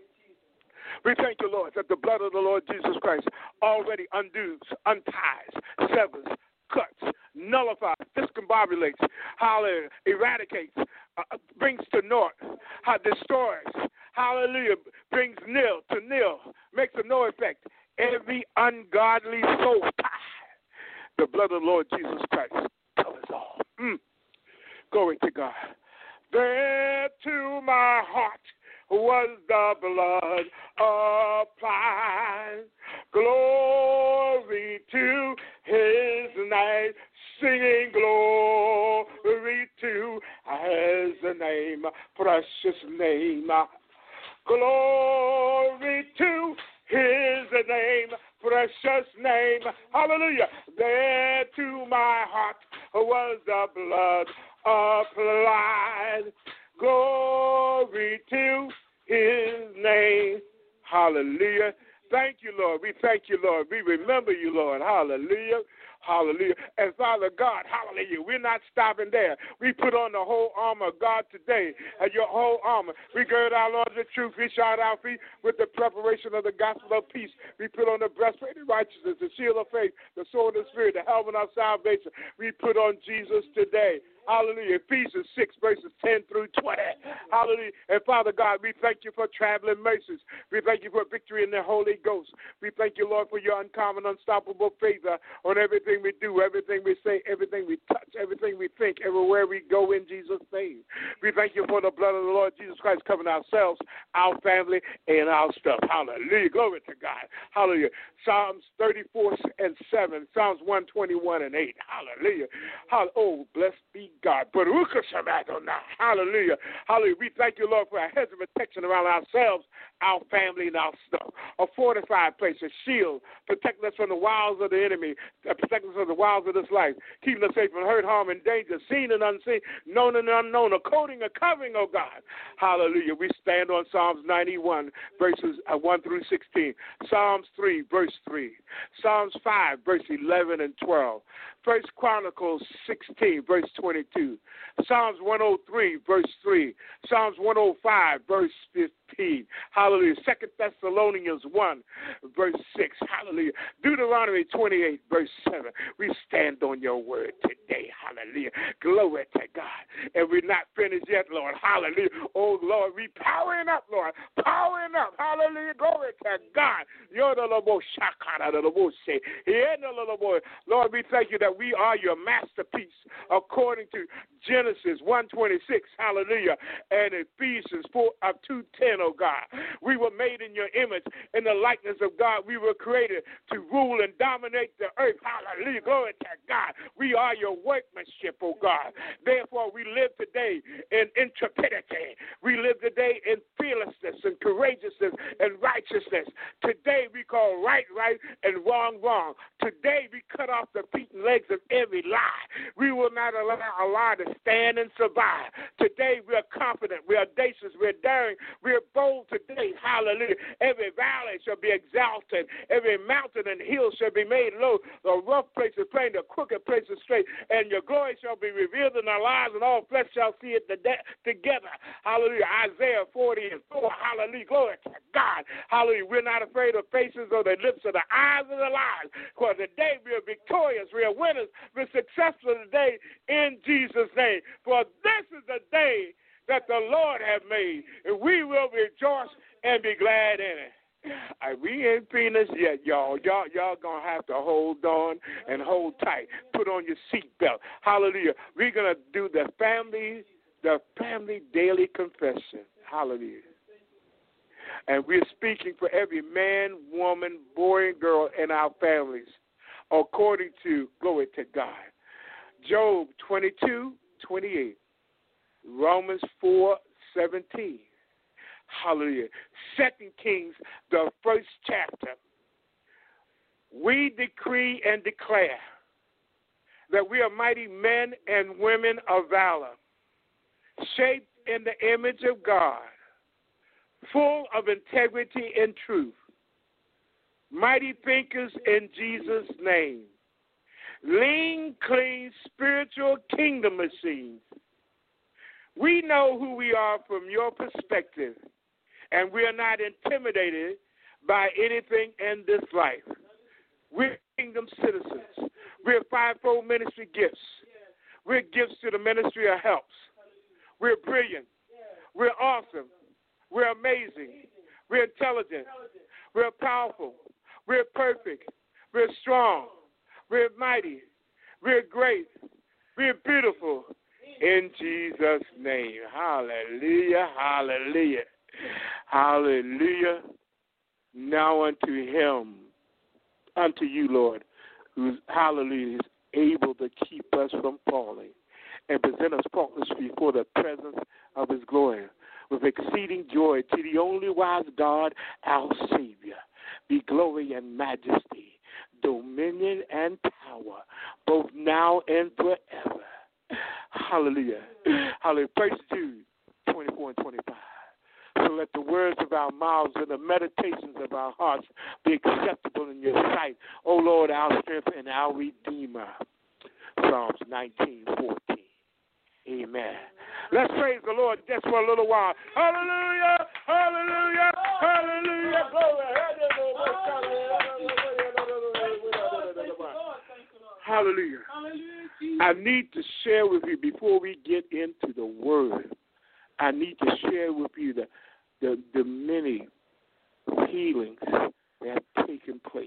We thank you, Lord, that the blood of the Lord Jesus Christ already undoes, unties, severs, cuts, nullifies, discombobulates, hallelujah, eradicates, uh, brings to naught, how destroys, hallelujah, brings nil to nil, makes of no effect, every ungodly soul tie. The blood of the Lord Jesus Christ covers all. Mm. Glory to God. There to my heart was the blood applied. Glory to his name, singing glory to his name, precious name. Glory to his name, precious name. Hallelujah. There to my heart was the blood applied. Glory to his name. Hallelujah. Thank you, Lord. We thank you, Lord. We remember you, Lord. Hallelujah. Hallelujah. And Father God, hallelujah, we're not stopping there. We put on the whole armor of God today, and your whole armor. We gird our loins with truth. We shod our feet with the preparation of the gospel of peace. We put on the breastplate of righteousness, the shield of faith, the sword of the Spirit, the helmet of salvation. We put on Jesus today. Hallelujah. Ephesians six, verses ten through twenty. Hallelujah. And Father God, we thank you for traveling mercies. We thank you for victory in the Holy Ghost. We thank you, Lord, for your uncommon, unstoppable favor on everything we do, everything we say, everything we touch, everything we think, everywhere we go in Jesus' name. We thank you for the blood of the Lord Jesus Christ covering ourselves, our family, and our stuff. Hallelujah. Glory to God. Hallelujah. Psalms thirty-four and seven, Psalms one twenty-one and eight. Hallelujah. Hallelujah. Oh, blessed be God. Hallelujah. Hallelujah. We thank you, Lord, for a hedge of protection around ourselves, our family, and our stuff. A fortified place, a shield, protecting us from the wiles of the enemy, protecting us from the wiles of this life, keeping us safe from hurt, harm, and danger, seen and unseen, known and unknown, a coating, a covering, oh God. Hallelujah. We stand on Psalms ninety-one, verses one through sixteen. Psalms three, verse three. Psalms five, verse eleven and twelve. First Chronicles sixteen, verse twenty-two. twenty-two. Psalms one oh three, verse three. Psalms one oh five, verse fifteen. Hallelujah. Second Thessalonians one, verse six. Hallelujah. Deuteronomy twenty-eight, verse seven. We stand on your word today. Hallelujah. Glory to God. And we're not finished yet, Lord. Hallelujah. Oh, Lord, we powering up, Lord. Powering up. Hallelujah. Glory to God. Lord, we thank you that we are your masterpiece according to Genesis one twenty-six, hallelujah, and Ephesians four, uh, two ten, oh God. We were made in your image, in the likeness of God. We were created to rule and dominate the earth, hallelujah, glory to God. We are your workmanship, oh God. Therefore, we live today in intrepidity. We live today in fearlessness and courageousness and righteousness. Today, we call right, right, and wrong, wrong. Today, we cut off the feet and legs of every lie. We will not allow a lie to stand and survive. Today we are confident, we are audacious, we are daring, we are bold today. Hallelujah. Every valley shall be exalted, every mountain and hill shall be made low, the rough places plain, the crooked places straight, and your glory shall be revealed in our lives, and all flesh shall see it together. Hallelujah. Isaiah forty and four. Hallelujah. Glory to God. Hallelujah. We're not afraid of faces or the lips or the eyes of the lies, because today we are victorious, we are winners, we're successful today in Jesus' name. For this is the day that the Lord has made, and we will rejoice and be glad in it. Uh, we ain't finished yet, y'all. Y'all, y'all gonna have to hold on and hold tight. Put on your seatbelt. Hallelujah. We're gonna do the family, the family daily confession. Hallelujah. And we're speaking for every man, woman, boy, and girl in our families, according to, glory to God, Job twenty-two, twenty-eight, Romans four, seventeen. Hallelujah. Second Kings, the first chapter. We decree and declare that we are mighty men and women of valor, shaped in the image of God, full of integrity and truth, mighty thinkers in Jesus' name, lean, clean, spiritual kingdom machines. We know who we are from your perspective, and we are not intimidated by anything in this life. We're kingdom citizens. We're fivefold ministry gifts. We're gifts to the ministry of helps. We're brilliant. We're awesome. We're amazing. We're intelligent. We're powerful. We're perfect. We're strong. We're mighty. We're great. We're beautiful. In Jesus' name. Hallelujah. Hallelujah. Hallelujah. Now unto him, unto you, Lord, who's, hallelujah, is able to keep us from falling and present us faultless before the presence of his glory with exceeding joy, to the only wise God, our Savior, be glory and majesty, dominion and power, both now and forever. Hallelujah. Hallelujah. First Jude twenty-four and twenty-five. So let the words of our mouths and the meditations of our hearts be acceptable in your sight, O Lord, our strength and our Redeemer. Psalms nineteen fourteen. Amen. Let's praise the Lord just for a little while. Hallelujah. Hallelujah. Hallelujah. Glory. Hallelujah. I need to share with you before we get into the word. I need to share with you the the, the many healings that have taken place.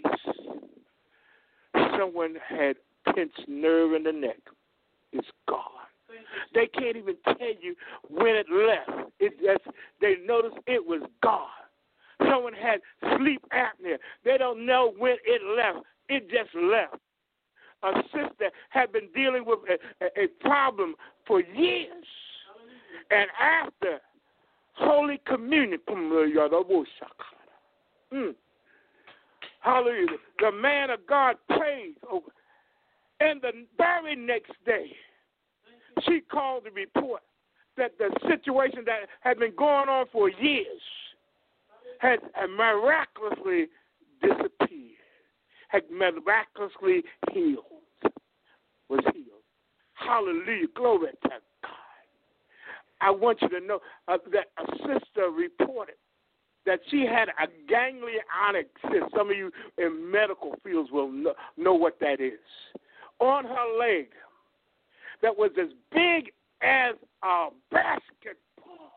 Someone had pinched nerve in the neck. It's gone. They can't even tell you when it left. It just, they noticed it was gone. Someone had sleep apnea. They don't know when it left. It just left. A sister had been dealing with a, a, a problem for years. And after Holy Communion, mm, hallelujah, the man of God prayed over. And the very next day, she called to report that the situation that had been going on for years had miraculously disappeared, had miraculously healed, was healed. Hallelujah. Glory to God. I want you to know uh, that a sister reported that she had a ganglionic cyst. Some of you in medical fields will know, know what that is. On her leg that was as big as a basketball.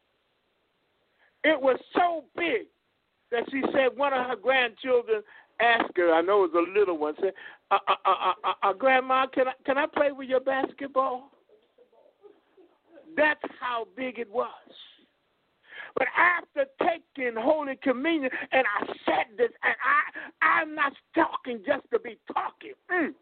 It was so big that she said one of her grandchildren asked her, I know it was a little one, said, uh, uh, uh, uh, uh, Grandma, can I, can I play with your basketball? That's how big it was. But after taking Holy Communion, and I said this, and I, I'm not talking just to be talking. Mm.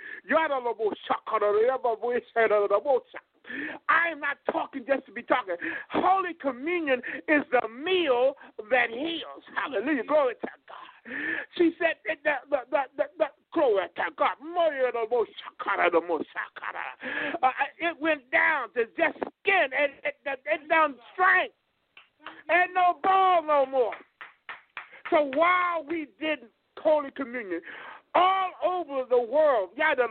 I am not talking just to be talking. Holy Communion is the meal that heals. Hallelujah. Glory to God. She said, the, the, the, the, the, glory to God. Uh, it went down to just skin and it, it, it down strength. And no ball no more. So while we did Holy Communion, all over the world,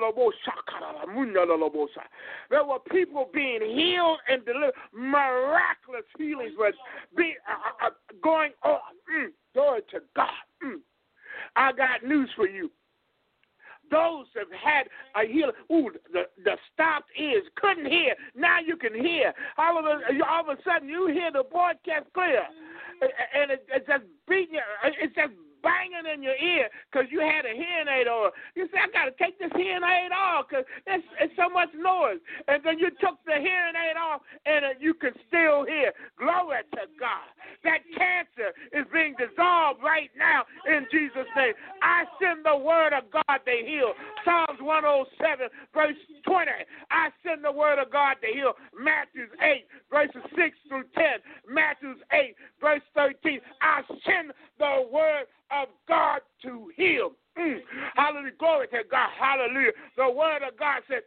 there were people being healed and delivered. Miraculous healings were being, uh, uh, going on. Mm, glory to God. Mm. I got news for you. Those have had a healing. Ooh, the, the stopped ears couldn't hear. Now you can hear. All of a, all of a sudden, you hear the broadcast clear, and it, it's just beating. It's just banging in your ear because you had a hearing aid on. You say, I got to take this hearing aid off because it's, it's so much noise. And then you took the hearing aid off and uh, you can still hear. Glory to God. That cancer is being dissolved right now in Jesus' name. I send the word of God to heal. Psalms one oh seven, verse twenty. I send the word of God to heal. Matthew eight, verses six through ten. Matthew eight, verse thirteen. I send the word of God to heal. Mm. Hallelujah. Glory to God. Hallelujah. The word of God says,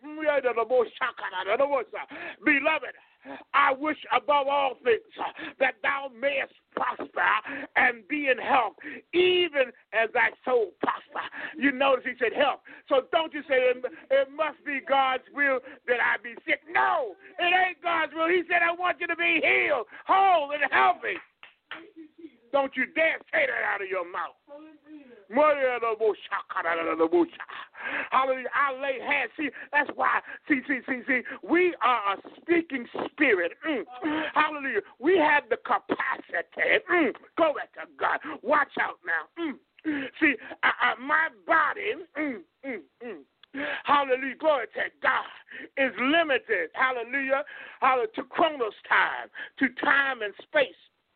Beloved, I wish above all things that thou mayest prosper and be in health, even as thy soul prosper. You notice he said health. So don't you say it, it must be God's will that I be sick. No, it ain't God's will. He said, I want you to be healed, whole, and healthy. Don't you dare say that out of your mouth. Hallelujah. I lay hands. See, that's why, see, see, see, see, we are a speaking spirit. Mm. Hallelujah. We have the capacity. Mm. Go back to God. Watch out now. Mm. See, uh, uh, my body, mm, mm, mm. Hallelujah, glory to God, is limited, hallelujah, hallelujah, to chronos time, to time and space.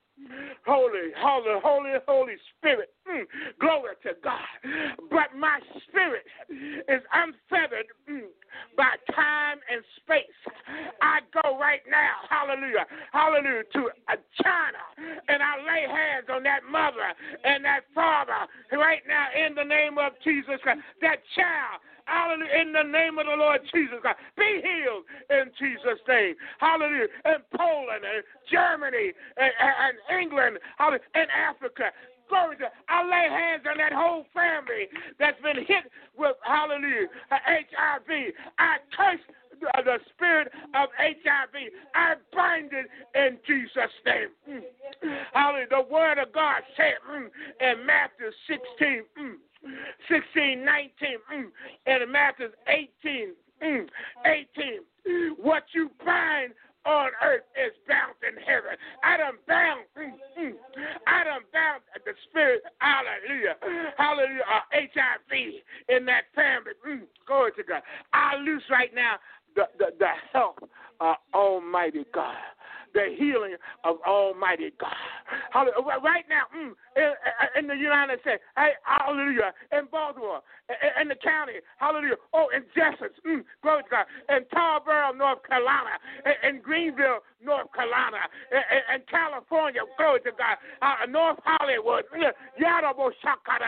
Holy, holy, holy, Holy Spirit. Mm, glory to God. But my spirit is unfettered mm, by time and space. I go right now, hallelujah, hallelujah, to uh, China, and I lay hands on that mother and that father right now in the name of Jesus Christ. That child, hallelujah, in the name of the Lord Jesus Christ, be healed in Jesus' name. Hallelujah. In Poland and Germany and, and England, hallelujah, and Africa. Glory to God. I lay hands on that whole family that's been hit with, hallelujah, H I V. I curse the spirit of H I V. I bind it in Jesus' name. Mm. Hallelujah. The word of God said mm, in Matthew sixteen, mm, sixteen, nineteen, mm, and in Matthew eighteen, mm, eighteen. What you bind on earth is bound in heaven. I done bound, mm, mm, I done bound the spirit, hallelujah, hallelujah, uh, H I V in that family. Mm, glory to God. I loose right now the, the, the health of Almighty God, the healing of Almighty God. Hallelujah. Right now, mm, in, in the United States, hey, hallelujah, in Baltimore, in, in the county, hallelujah, oh, in Jessup, mm, glory to God, in Tarboro, North Carolina, in, in Greenville, North Carolina, in, in California, glory to God, uh, North Hollywood, Yarabo Shakara,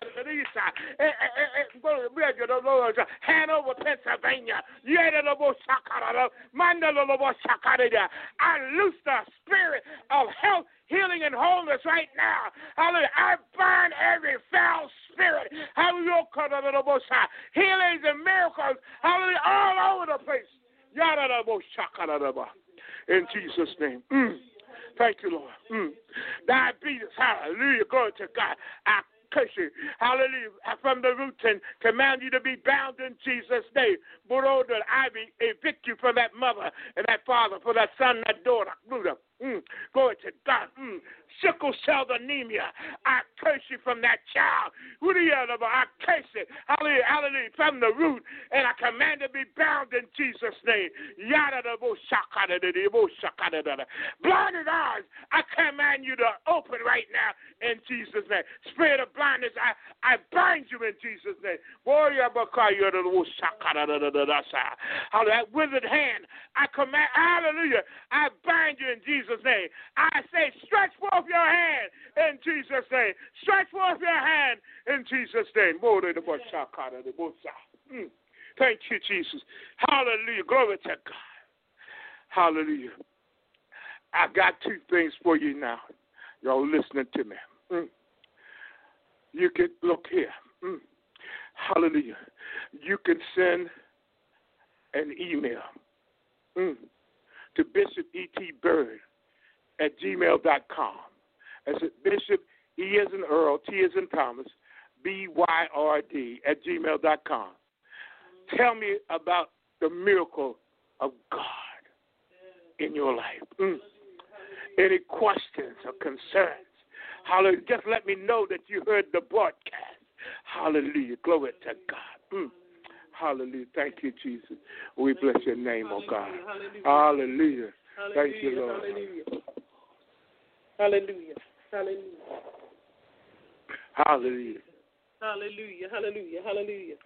Hanover, Pennsylvania, Yarabo Shakara, Mandalobo Shakara. I loose the spirit of health, healing, and wholeness right now. Hallelujah. I bind every foul spirit. Hallelujah. Healings and miracles. Hallelujah. All over the place. In Jesus' name. Mm. Thank you, Lord. Mm. Diabetes, hallelujah, glory to God. I curse you, hallelujah, from the root and command you to be bound in Jesus' name. But oh, that I be evict you from that mother and that father, for that son, that daughter. Mm. Glory to God. Mm. Sickle cell anemia. I curse you from that child. I curse it. Hallelujah, hallelujah, from the root. And I command it to be bound in Jesus' name. Blinded eyes, I command you to open right now in Jesus' name. Spirit of blindness, I, I bind you in Jesus' name. Hallelujah, that withered hand, I command, hallelujah, I bind you in Jesus' name. I say, stretch forth your hand in Jesus' name. Stretch forth your hand in Jesus' name. Mm. Thank you, Jesus. Hallelujah. Glory to God. Hallelujah. I got two things for you now. Y'all listening to me. Mm. You can look here. Mm. Hallelujah. You can send an email mm, to Bishop E T Bird at gmail dot com. That's it, Bishop E as in Earl, T as in Thomas, B Y R D at gmail dot com. Tell me about the miracle of God in your life. Mm. Any questions or concerns? Hallelujah. Just let me know that you heard the broadcast. Hallelujah. Glory to God. Mm. Hallelujah. Thank you, Jesus. We bless your name, oh God. Hallelujah. Hallelujah. Thank you, Lord. Hallelujah. Hallelujah. Hallelujah. Hallelujah. Hallelujah. Hallelujah.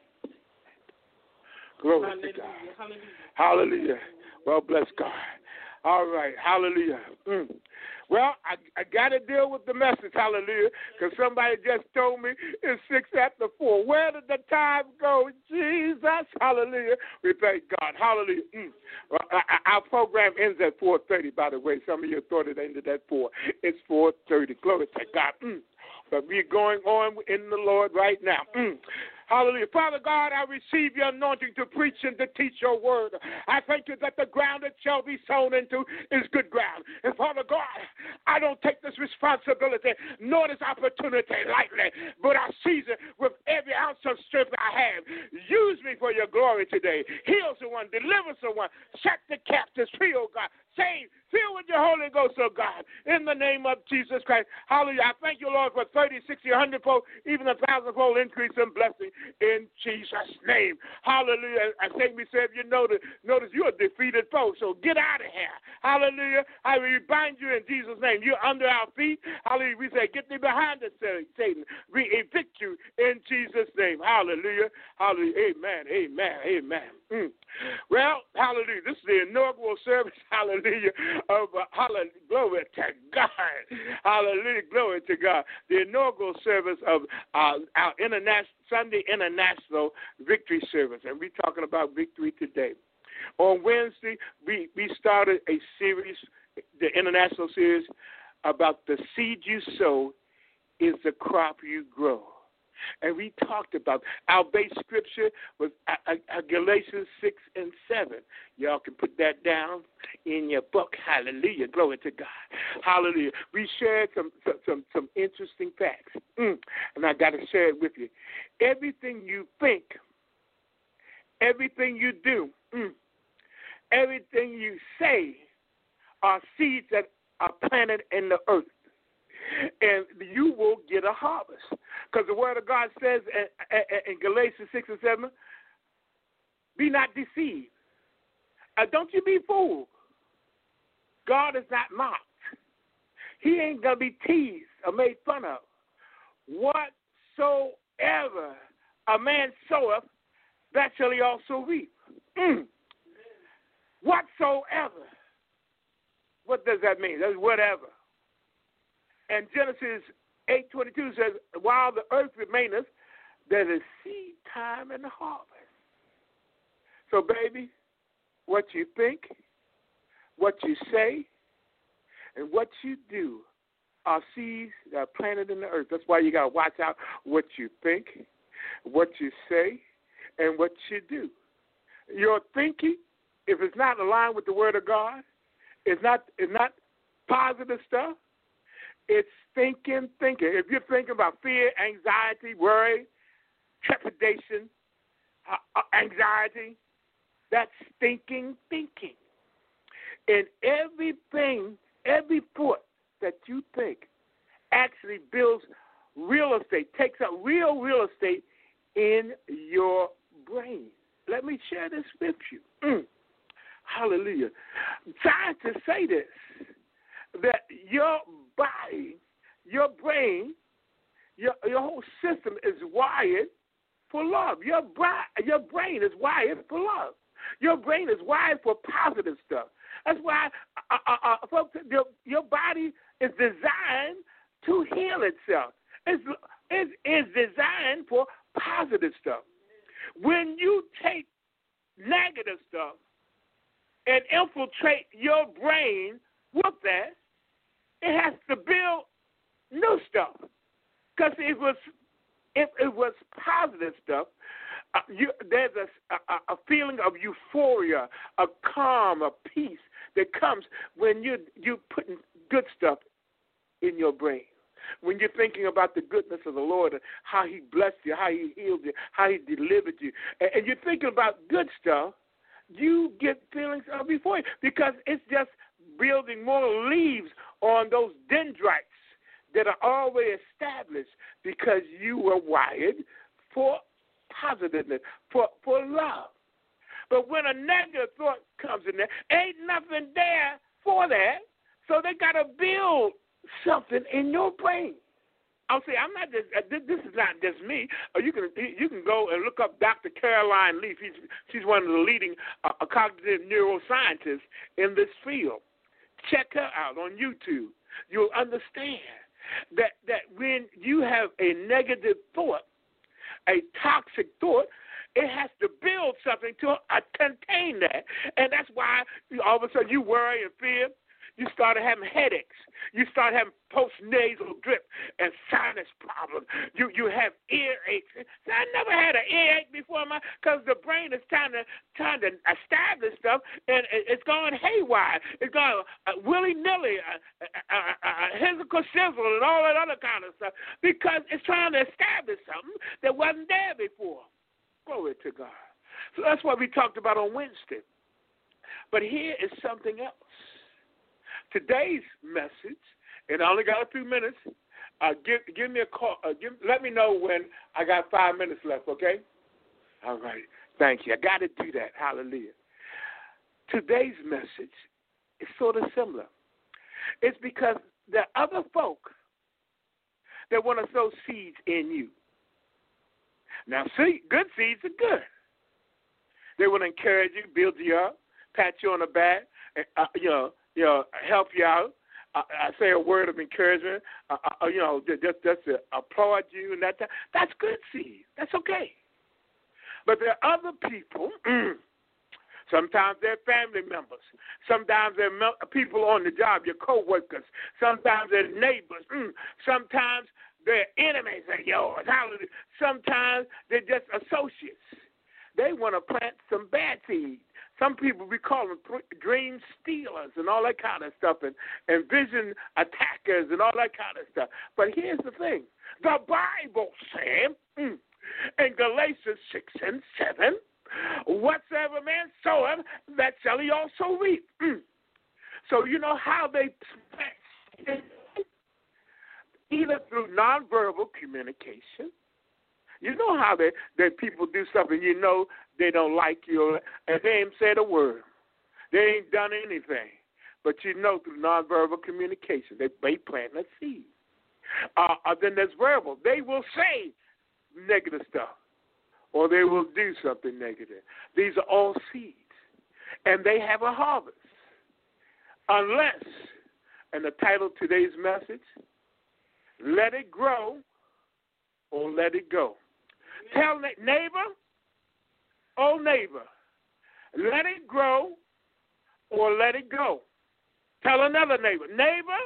Glory hallelujah. to God. Hallelujah. Hallelujah. Well, bless God. All right. Hallelujah. Mm. Well, I, I got to deal with the message, hallelujah, because somebody just told me it's six after four. Where did the time go? Jesus, hallelujah. We thank God, hallelujah. Mm. Well, our program ends at four thirty, by the way. Some of you thought it ended at four. It's four thirty. Glory to God. Mm. But we're going on in the Lord right now. Mm. Hallelujah. Father God, I receive your anointing to preach and to teach your word. I thank you that the ground that shall be sown into is good ground. And Father God, I don't take this responsibility nor this opportunity lightly, but I seize it with every ounce of strength I have. Use me for your glory today. Heal someone, deliver someone, set the captives free, oh God. Save, fill with your Holy Ghost, oh God, in the name of Jesus Christ. Hallelujah. I thank you, Lord, for thirty, sixty, one hundred fold, even a thousand fold increase in blessing in Jesus' name. Hallelujah. I think we said, you notice, notice you're a defeated foe, so get out of here. Hallelujah. I will bind you in Jesus' name. You're under our feet. Hallelujah. We say, get thee behind us, Satan. We evict you in Jesus' name. Hallelujah. Hallelujah. Amen. Amen. Amen. Mm. Well, hallelujah. This is the inaugural service, hallelujah, of uh, hallelujah, glory to God. Hallelujah, glory to God. The inaugural service of uh, our international Sunday International Victory Service, and we're talking about victory today. On Wednesday, we, we started a series, the international series, about the seed you sow is the crop you grow. And we talked about our base scripture was uh, uh, Galatians six and seven. Y'all can put that down in your book. Hallelujah. Glory to God. Hallelujah. We shared some some, some, some interesting facts. Mm. And I got to share it with you. Everything you think, everything you do, mm, everything you say are seeds that are planted in the earth. And you will get a harvest. Because the word of God says in, in Galatians six and seven, be not deceived. Uh, don't you be fooled. God is not mocked. He ain't going to be teased or made fun of. Whatsoever a man soweth, that shall he also reap. Mm. Whatsoever. What does that mean? That's whatever. And Genesis eight twenty-two says, while the earth remaineth, there is seed time and harvest. So, baby, what you think, what you say, and what you do are seeds that are planted in the earth. That's why you got to watch out what you think, what you say, and what you do. Your thinking if it's not aligned with the Word of God, it's not it's not positive stuff. It's thinking, thinking. If you're thinking about fear, anxiety, worry, trepidation, uh, anxiety, that's thinking, thinking. And everything, every thought that you think actually builds real estate, takes up real real estate in your brain. Let me share this with you. Mm. Hallelujah. Scientists say this, that your body, your brain, your, your whole system is wired for love. Your, bri- your brain is wired for love. Your brain is wired for positive stuff. That's why, uh, uh, uh, folks, your, your body is designed to heal itself. It's, it's, it's designed for positive stuff. When you take negative stuff and infiltrate your brain with that, it has to build new stuff. Because it was, if it was positive stuff, uh, you, there's a, a, a feeling of euphoria, a calm, a peace that comes when you you putting good stuff in your brain. When you're thinking about the goodness of the Lord and how He blessed you, how He healed you, how He delivered you, and, and you're thinking about good stuff, you get feelings of euphoria because it's just building more leaves on those dendrites that are already established because you were wired for positiveness, for, for love. But when a negative thought comes in there, ain't nothing there for that, so they got to build something in your brain. I'll say, I'm not just, this is not just me. You can you can go and look up Doctor Caroline Leaf. She's, she's one of the leading uh, cognitive neuroscientists in this field. Check her out on YouTube. You'll understand that, that when you have a negative thought, a toxic thought, it has to build something to uh, contain that. And that's why all of a sudden you worry and fear. You started having headaches. You start having post-nasal drip and sinus problems. You you have earaches. So I never had an earache before, because the brain is trying to trying to establish stuff, and it's going haywire. It's going uh, willy-nilly, uh, uh, uh, uh, sizzle, and all that other kind of stuff, because it's trying to establish something that wasn't there before. Glory to God. So that's what we talked about on Wednesday. But here is something else. Today's message, and I only got a few minutes. Uh, give give me a call. Uh, give, let me know when I got five minutes left. Okay. All right. Thank you. I got to do that. Hallelujah. Today's message is sort of similar. It's because there are other folk that want to sow seeds in you. Now, see, good seeds are good. They want to encourage you, build you up, pat you on the back, and, uh, you know. You know, help you out. I, I say a word of encouragement. Uh, uh, you know, just just to applaud you and that. That's good seed. That's okay. But there are other people. Mm, sometimes they're family members. Sometimes they're people on the job, your coworkers. Sometimes they're neighbors. Mm, sometimes they're enemies of yours. Sometimes they're just associates. They want to plant some bad seeds. Some people, we call them dream stealers and all that kind of stuff, and, and vision attackers and all that kind of stuff. But here's the thing. The Bible says mm, in Galatians six and seven, whatsoever man soweth, that shall he also reap. Mm. So you know how they plant, either through nonverbal communication. You know how they, that people do something, you know they don't like you, and they ain't said a word. They ain't done anything. But you know through nonverbal communication, they, they plant a seed. Uh, uh, then there's verbal. They will say negative stuff, or they will do something negative. These are all seeds, and they have a harvest. Unless, and the title of today's message, let it grow or let it go. Tell na- neighbor, oh neighbor, let it grow or let it go. Tell another neighbor, neighbor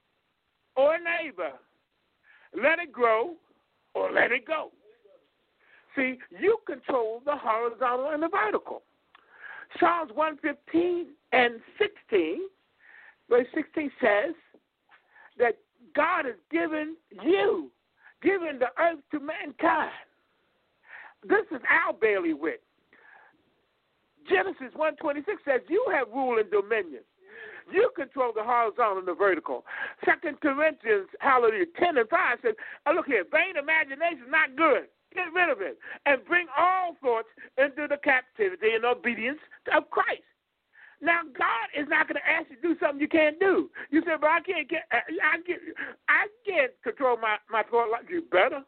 or neighbor, let it grow or let it go. See, you control the horizontal and the vertical. Psalms one fifteen and sixteen, verse sixteen says that God has given you, given the earth to mankind. This is our bailiwick. Genesis one twenty-six says you have rule and dominion. You control the horizontal and the vertical. Second Corinthians, hallelujah, ten and five says, oh, look here, vain imagination is not good. Get rid of it and bring all thoughts into the captivity and obedience of Christ. Now, God is not going to ask you to do something you can't do. You say, but I can't get, I get, I can't control my, my thought like you. Better.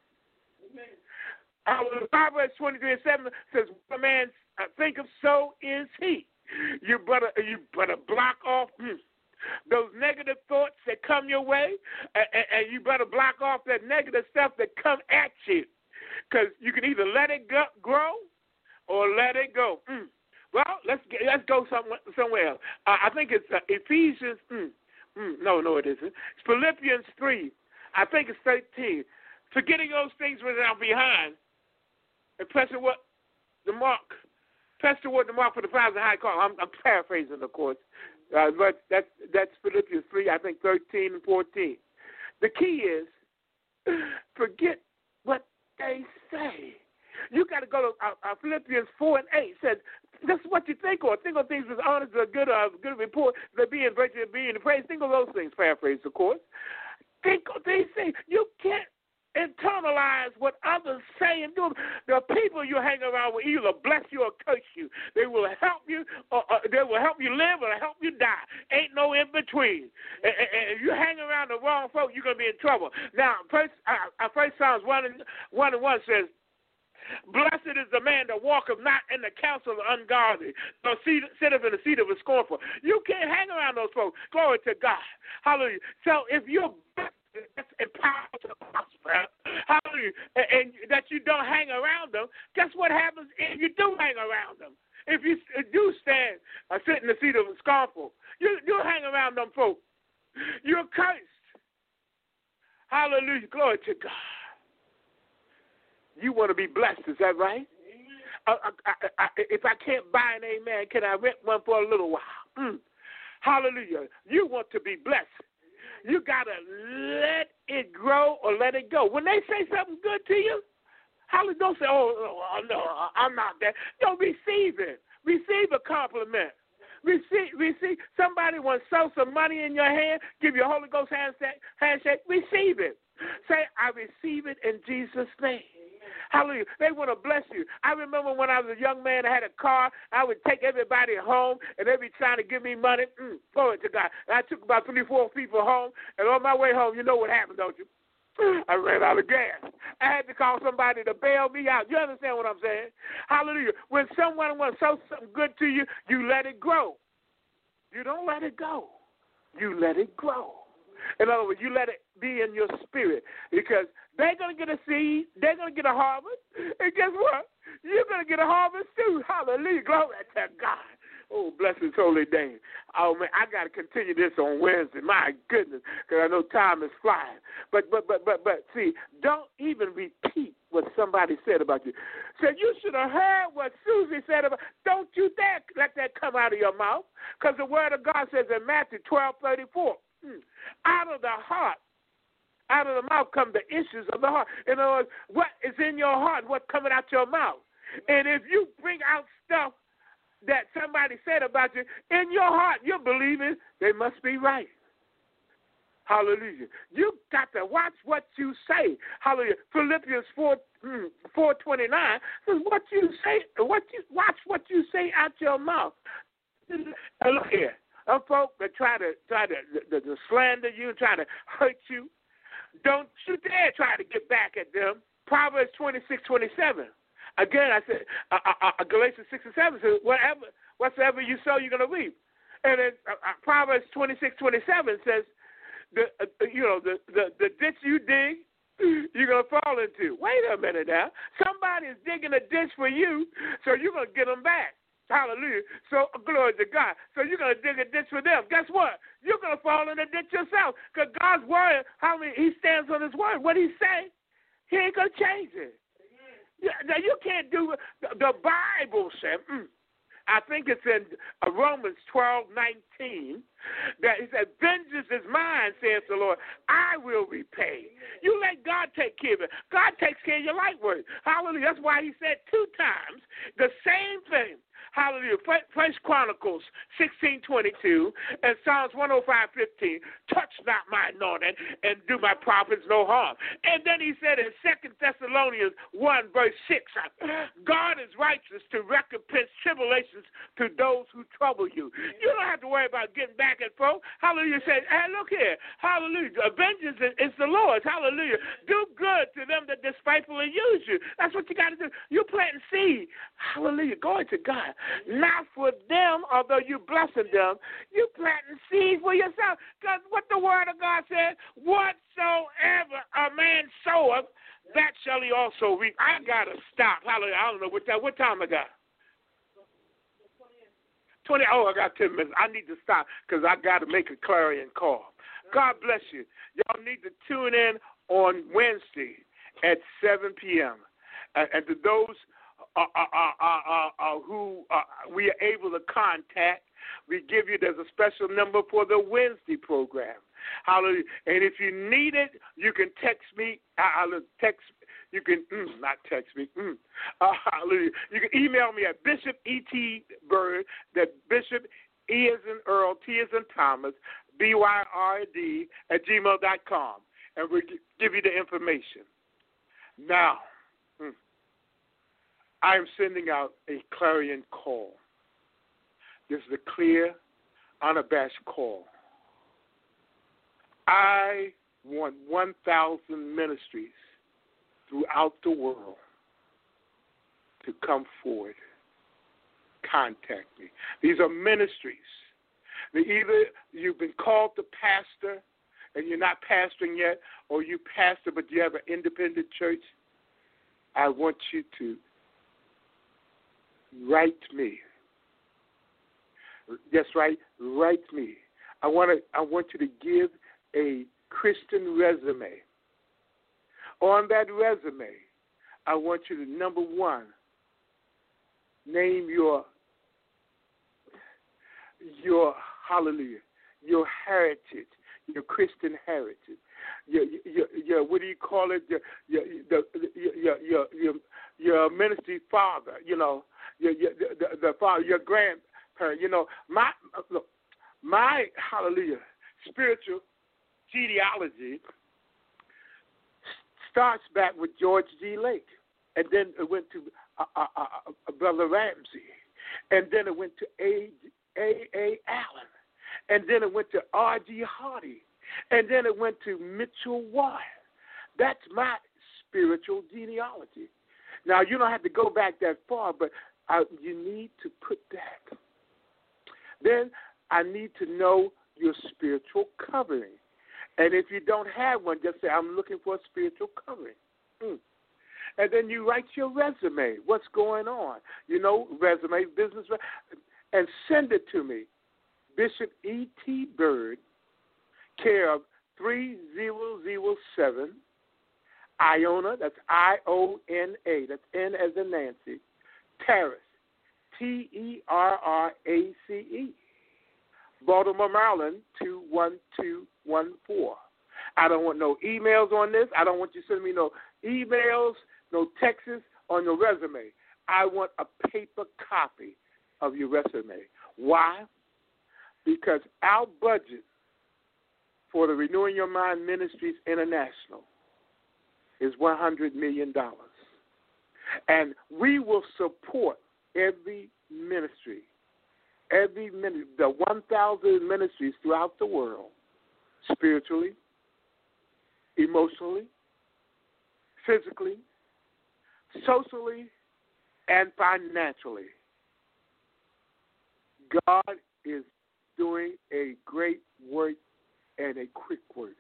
Uh, Proverbs twenty-three and seven says, what a man thinketh, so is he. You better, you better block off hmm, those negative thoughts that come your way, and, and you better block off that negative stuff that come at you, because you can either let it go, grow or let it go. Mm. Well, let's get, let's go somewhere, somewhere else. Uh, I think it's uh, Ephesians. Mm, mm, no, no, it isn't. It's Philippians three. I think it's thirteen. Forgetting those things which are behind, and pressing what the mark. Press toward the mark for the prize of high call. I'm, I'm paraphrasing, of course, uh, but that's that's Philippians three. I think thirteen and fourteen. The key is forget what they say. You got to go to uh, uh, Philippians four and eight. It says, this is what you think of. Think of things as honest, or good, or good report, that be in virtue of being in praise. Think of those things, paraphrase, of course. Think of these things. You can't internalize what others say and do. The people you hang around will either bless you or curse you. They will help you, or, or they will help you live or help you die. Ain't no in between. And, and, and if you hang around the wrong folk, you're gonna be in trouble. Now, first, uh, first Psalms one and one and one says, blessed is the man that walketh not in the counsel of the ungodly, nor sitteth in the seat of the scornful. You can't hang around those folks. Glory to God. Hallelujah. So if you're that's empowered to prosper, hallelujah, and, and that you don't hang around them, guess what happens if you do hang around them? If you do stand or sit in the seat of a scornful, you, you hang around them folks. You're cursed. Hallelujah. Glory to God. You want to be blessed, is that right? I, I, I, if I can't buy an amen, can I rent one for a little while? Mm. Hallelujah. You want to be blessed. You got to let it grow or let it go. When they say something good to you, hallelujah, don't say, oh, oh, no, I'm not that. No, receive it. Receive a compliment. Receive, receive. Somebody wants to sow some money in your hand, give you a Holy Ghost handshake, handshake. Receive it. Say, I receive it in Jesus' name. Hallelujah. They want to bless you. I remember when I was a young man, I had a car. I would take everybody home, and they'd be trying to give me money. Mm, glory to God. And I took about three, four people home, and on my way home, you know what happened, don't you? I ran out of gas. I had to call somebody to bail me out. You understand what I'm saying? Hallelujah. When someone wants to sow something good to you, you let it grow. You don't let it go. You let it grow. In other words, you let it be in your spirit, because they're going to get a seed, they're going to get a harvest, and guess what? You're going to get a harvest too. Hallelujah. Glory to God. Oh, bless his holy name. Oh, man, I got to continue this on Wednesday. My goodness, because I know time is flying. But, but, but, but, but, see, don't even repeat what somebody said about you. So you should have heard what Susie said about you. Don't you dare let that come out of your mouth, because the word of God says in Matthew twelve thirty-four, hmm, out of the heart, out of the mouth come the issues of the heart. In other words, what is in your heart, what's coming out your mouth. And if you bring out stuff that somebody said about you, in your heart, you're believing they must be right. Hallelujah. You got to watch what you say. Hallelujah. Philippians four, four twenty-nine says, what you say, what you watch what you say out your mouth. And look here. Some folk that try to try to, to, to slander you, try to hurt you, don't you dare try to get back at them. Proverbs twenty-six twenty-seven. Again, I said, uh, uh, uh, Galatians six and seven says, whatever, whatsoever you sow, you're going to reap. And then uh, uh, Proverbs twenty-six twenty-seven says, the uh, you know, the, the, the ditch you dig, you're going to fall into. Wait a minute now. Somebody is digging a ditch for you, so you're going to get them back. Hallelujah. So, glory to God. So you're going to dig a ditch for them. Guess what? You're going to fall in a ditch yourself, because God's word, how many, he stands on his word. What he say, he ain't going to change it. Now, you can't do, the Bible said, mm, I think it's in uh, Romans twelve nineteen, that it said, vengeance is mine, says the Lord. I will repay. You let God take care of it. God takes care of your life work. Hallelujah. That's why he said two times the same thing. Hallelujah. First Chronicles sixteen twenty-two and Psalms one oh five fifteen. Touch not my anointed and do my prophets no harm. And then he said in Second Thessalonians one verse six, God is righteous to recompense tribulations to those who trouble you. You don't have to worry about getting back and forth. Hallelujah. Say, hey, look here. Hallelujah. Vengeance is the Lord's. Hallelujah. Do good to them that despitefully use you. That's what you got to do. You're planting seed. Hallelujah. Glory to God. Not for them, although you're blessing them, you're planting seeds for yourself. Because what the word of God says, whatsoever a man soweth, that shall he also reap. I got to stop. Hallelujah. I don't know what time, what time I got. twenty. Oh, I got ten minutes. I need to stop because I got to make a clarion call. God bless you. Y'all need to tune in on Wednesday at seven p.m. And, and to those Uh, uh, uh, uh, uh, who uh, we are able to contact, we give you, there's a special number for the Wednesday program. Hallelujah. And if you need it, you can text me. I'll text, you can, mm, not text me. Mm, uh, hallelujah. You can email me at Bishop E T Bird, that Bishop E as in Earl, T as in Thomas, B Y R D at gmail dot com. And we'll give you the information. Now, mm, I am sending out a clarion call. This is a clear, unabashed call. I want one thousand ministries throughout the world to come forward. Contact me. These are ministries. Either you've been called to pastor and you're not pastoring yet, or you pastor but you have an independent church. I want you to write me. That's right. Write me. I want to. I want you to give a Christian resume. On that resume, I want you to, number one, name your your hallelujah, your heritage, your Christian heritage. Your, your, your, what do you call it? Your, your, the, your, your, your, your ministry father. You know. Your, your, the, the father, your grandparent, you know, my look, my hallelujah spiritual genealogy starts back with George G. Lake, and then it went to uh, uh, uh, Brother Ramsey, and then it went to A. A. A. Allen, and then it went to R. G. Hardy, and then it went to Mitchell Wyatt. That's my spiritual genealogy. Now you don't have to go back that far, but I, you need to put that. Then I need to know your spiritual covering. And if you don't have one, just say, I'm looking for a spiritual covering. Mm. And then you write your resume. What's going on? You know, resume, business, and send it to me. Bishop E T. Bird, care of three thousand seven, Iona, that's I O N A, that's N as in Nancy, Terrace, T E R R A C E, Baltimore, Maryland, two one two one four. I don't want no emails on this. I don't want you sending me no emails, no texts on your resume. I want a paper copy of your resume. Why? Because our budget for the Renewing Your Mind Ministries International is one hundred million dollars. And we will support every ministry, every ministry, the one thousand ministries throughout the world, spiritually, emotionally, physically, socially, and financially. God is doing a great work and a quick work.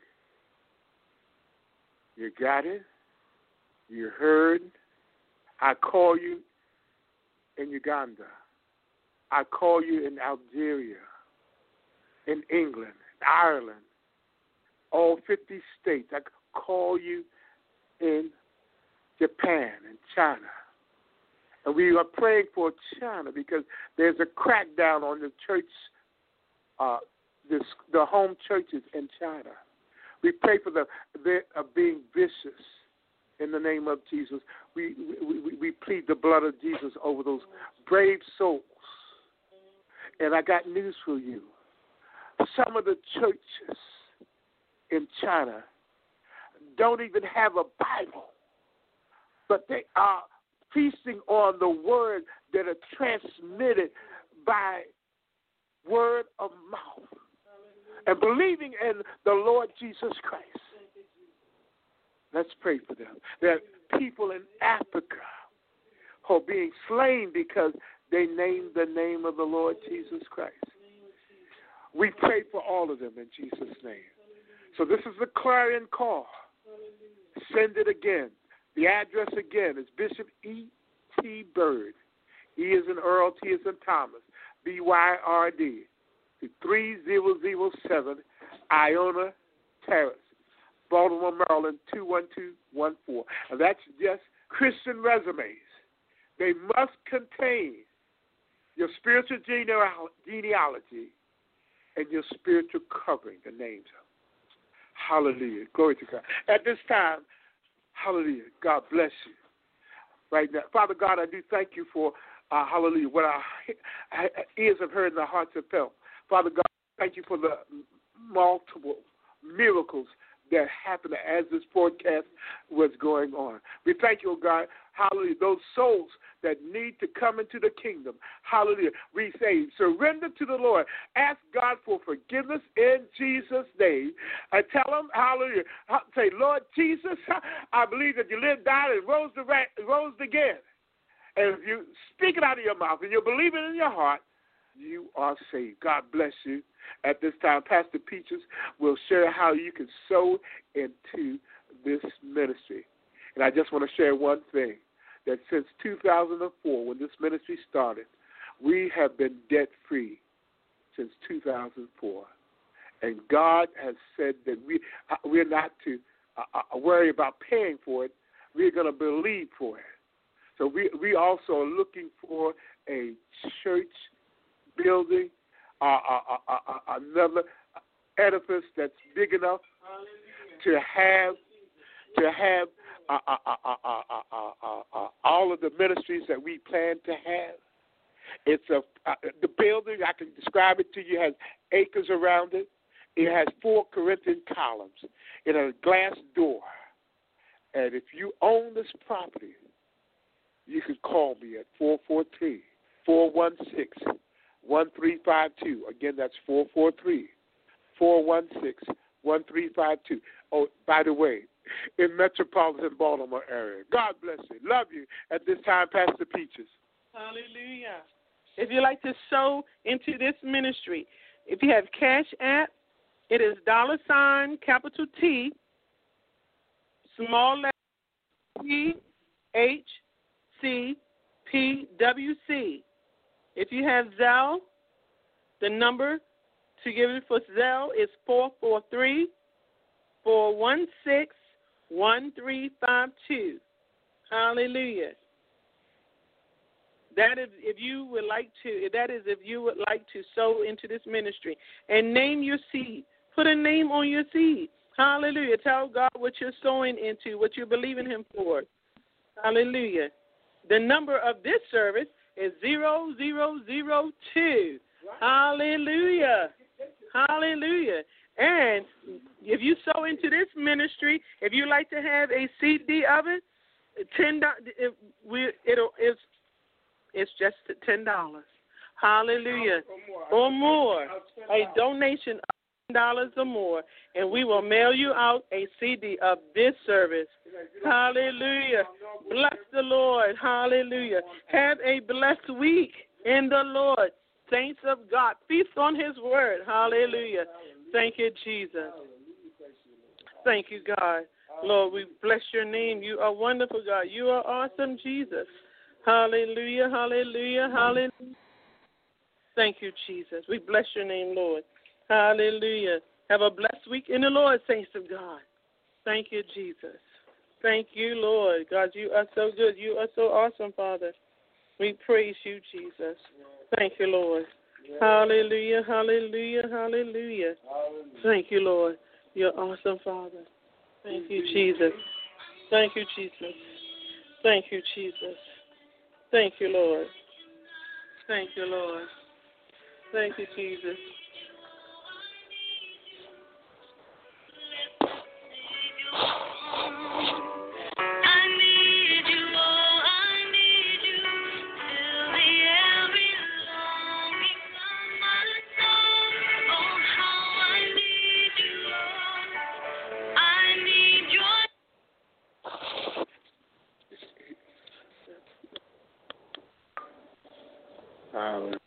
You got it? You heard? I call you in Uganda. I call you in Algeria, in England, Ireland, all fifty states. I call you in Japan and China And we are praying for China because there's a crackdown on the church, uh, this, the home churches in China. We pray for the they are being vicious in the name of Jesus. We, we, we, we plead the blood of Jesus over those brave souls. And I got news for you. Some of the churches in China don't even have a Bible, but they are feasting on the word that are transmitted by word of mouth and believing in the Lord Jesus Christ. Let's pray for them. There are people in Africa who are being slain because they named the name of the Lord Jesus Christ. We pray for all of them in Jesus' name. So this is the clarion call. Send it again. The address again is Bishop E T. Byrd. E is in Earl, T is in Thomas, B Y R D, three thousand seven Iona Terrace, Baltimore, Maryland, two one two one four. And that's just Christian resumes. They must contain your spiritual genealogy and your spiritual covering, the names of. Hallelujah. Glory to God. At this time, hallelujah, God bless you. Right now, Father God, I do thank you for, uh, hallelujah, what our ears have heard and our hearts have felt. Father God, thank you for the multiple miracles that happened as this broadcast was going on. We thank you, oh God, hallelujah, those souls that need to come into the kingdom. Hallelujah. We say, surrender to the Lord. Ask God for forgiveness in Jesus' name. I tell him, hallelujah, say, Lord Jesus, I believe that you lived, died, and rose, the ra- rose again. And if you speak it out of your mouth and you believe it in your heart, you are saved. God bless you. At this time, Pastor Peaches will share how you can sow into this ministry. And I just want to share one thing, that since two thousand four, when this ministry started, we have been debt-free since two thousand four. And God has said that we, we're not to uh, worry about paying for it. We're going to believe for it. So we, we also are looking for a church building, uh, uh, uh, uh, another edifice that's big enough to have to have uh, uh, uh, uh, uh, uh, uh, uh, all of the ministries that we plan to have. It's a uh, the building, I can describe it to you, has acres around it. It has four Corinthian columns. It has a glass door. And if you own this property, you can call me at four four three, four one six, one three five two. Again, that's four four three, four one six, one three five two. Oh, by the way, in metropolitan Baltimore area. God bless you. Love you. At this time, Pastor Peaches. Hallelujah. If you'd like to sow into this ministry, if you have Cash App, it is dollar sign, capital T, small letter P, H, C, P, W, C. If you have Zelle, the number to give it for Zelle is four four three, four one six, one three five two. Hallelujah. That is if you would like to, that is if you would like to sow into this ministry. And name your seed. Put a name on your seed. Hallelujah. Tell God what you're sowing into, what you believe in him for. Hallelujah. The number of this service is zero zero zero two. Hallelujah. Hallelujah. And if you sow into this ministry, if you like to have a C D of it, ten dollars. It, we it'll it's it's just ten dollars. Hallelujah. Or more. A donation of ten dollars or more, and we will mail you out a C D of this service. Hallelujah. Bless the Lord. Hallelujah. Have a blessed week in the Lord. Saints of God, feast on his word. Hallelujah. Thank you, Jesus. Thank you, God. Lord, we bless your name. You are wonderful, God. You are awesome, Jesus. Hallelujah, hallelujah, hallelujah. Thank you, Jesus. We bless your name, Lord. Hallelujah. Have a blessed week in the Lord, saints of God. Thank you, Jesus. Thank you, Lord. God, you are so good. You are so awesome, Father. We praise you, Jesus. Thank you, Lord. Hallelujah, hallelujah, hallelujah. Thank you, Lord. You're awesome, Father. Thank you, Jesus. Thank you, Jesus. Thank you, Jesus. Thank you, Lord. Thank you, Lord. Thank you, Jesus. Hallelujah.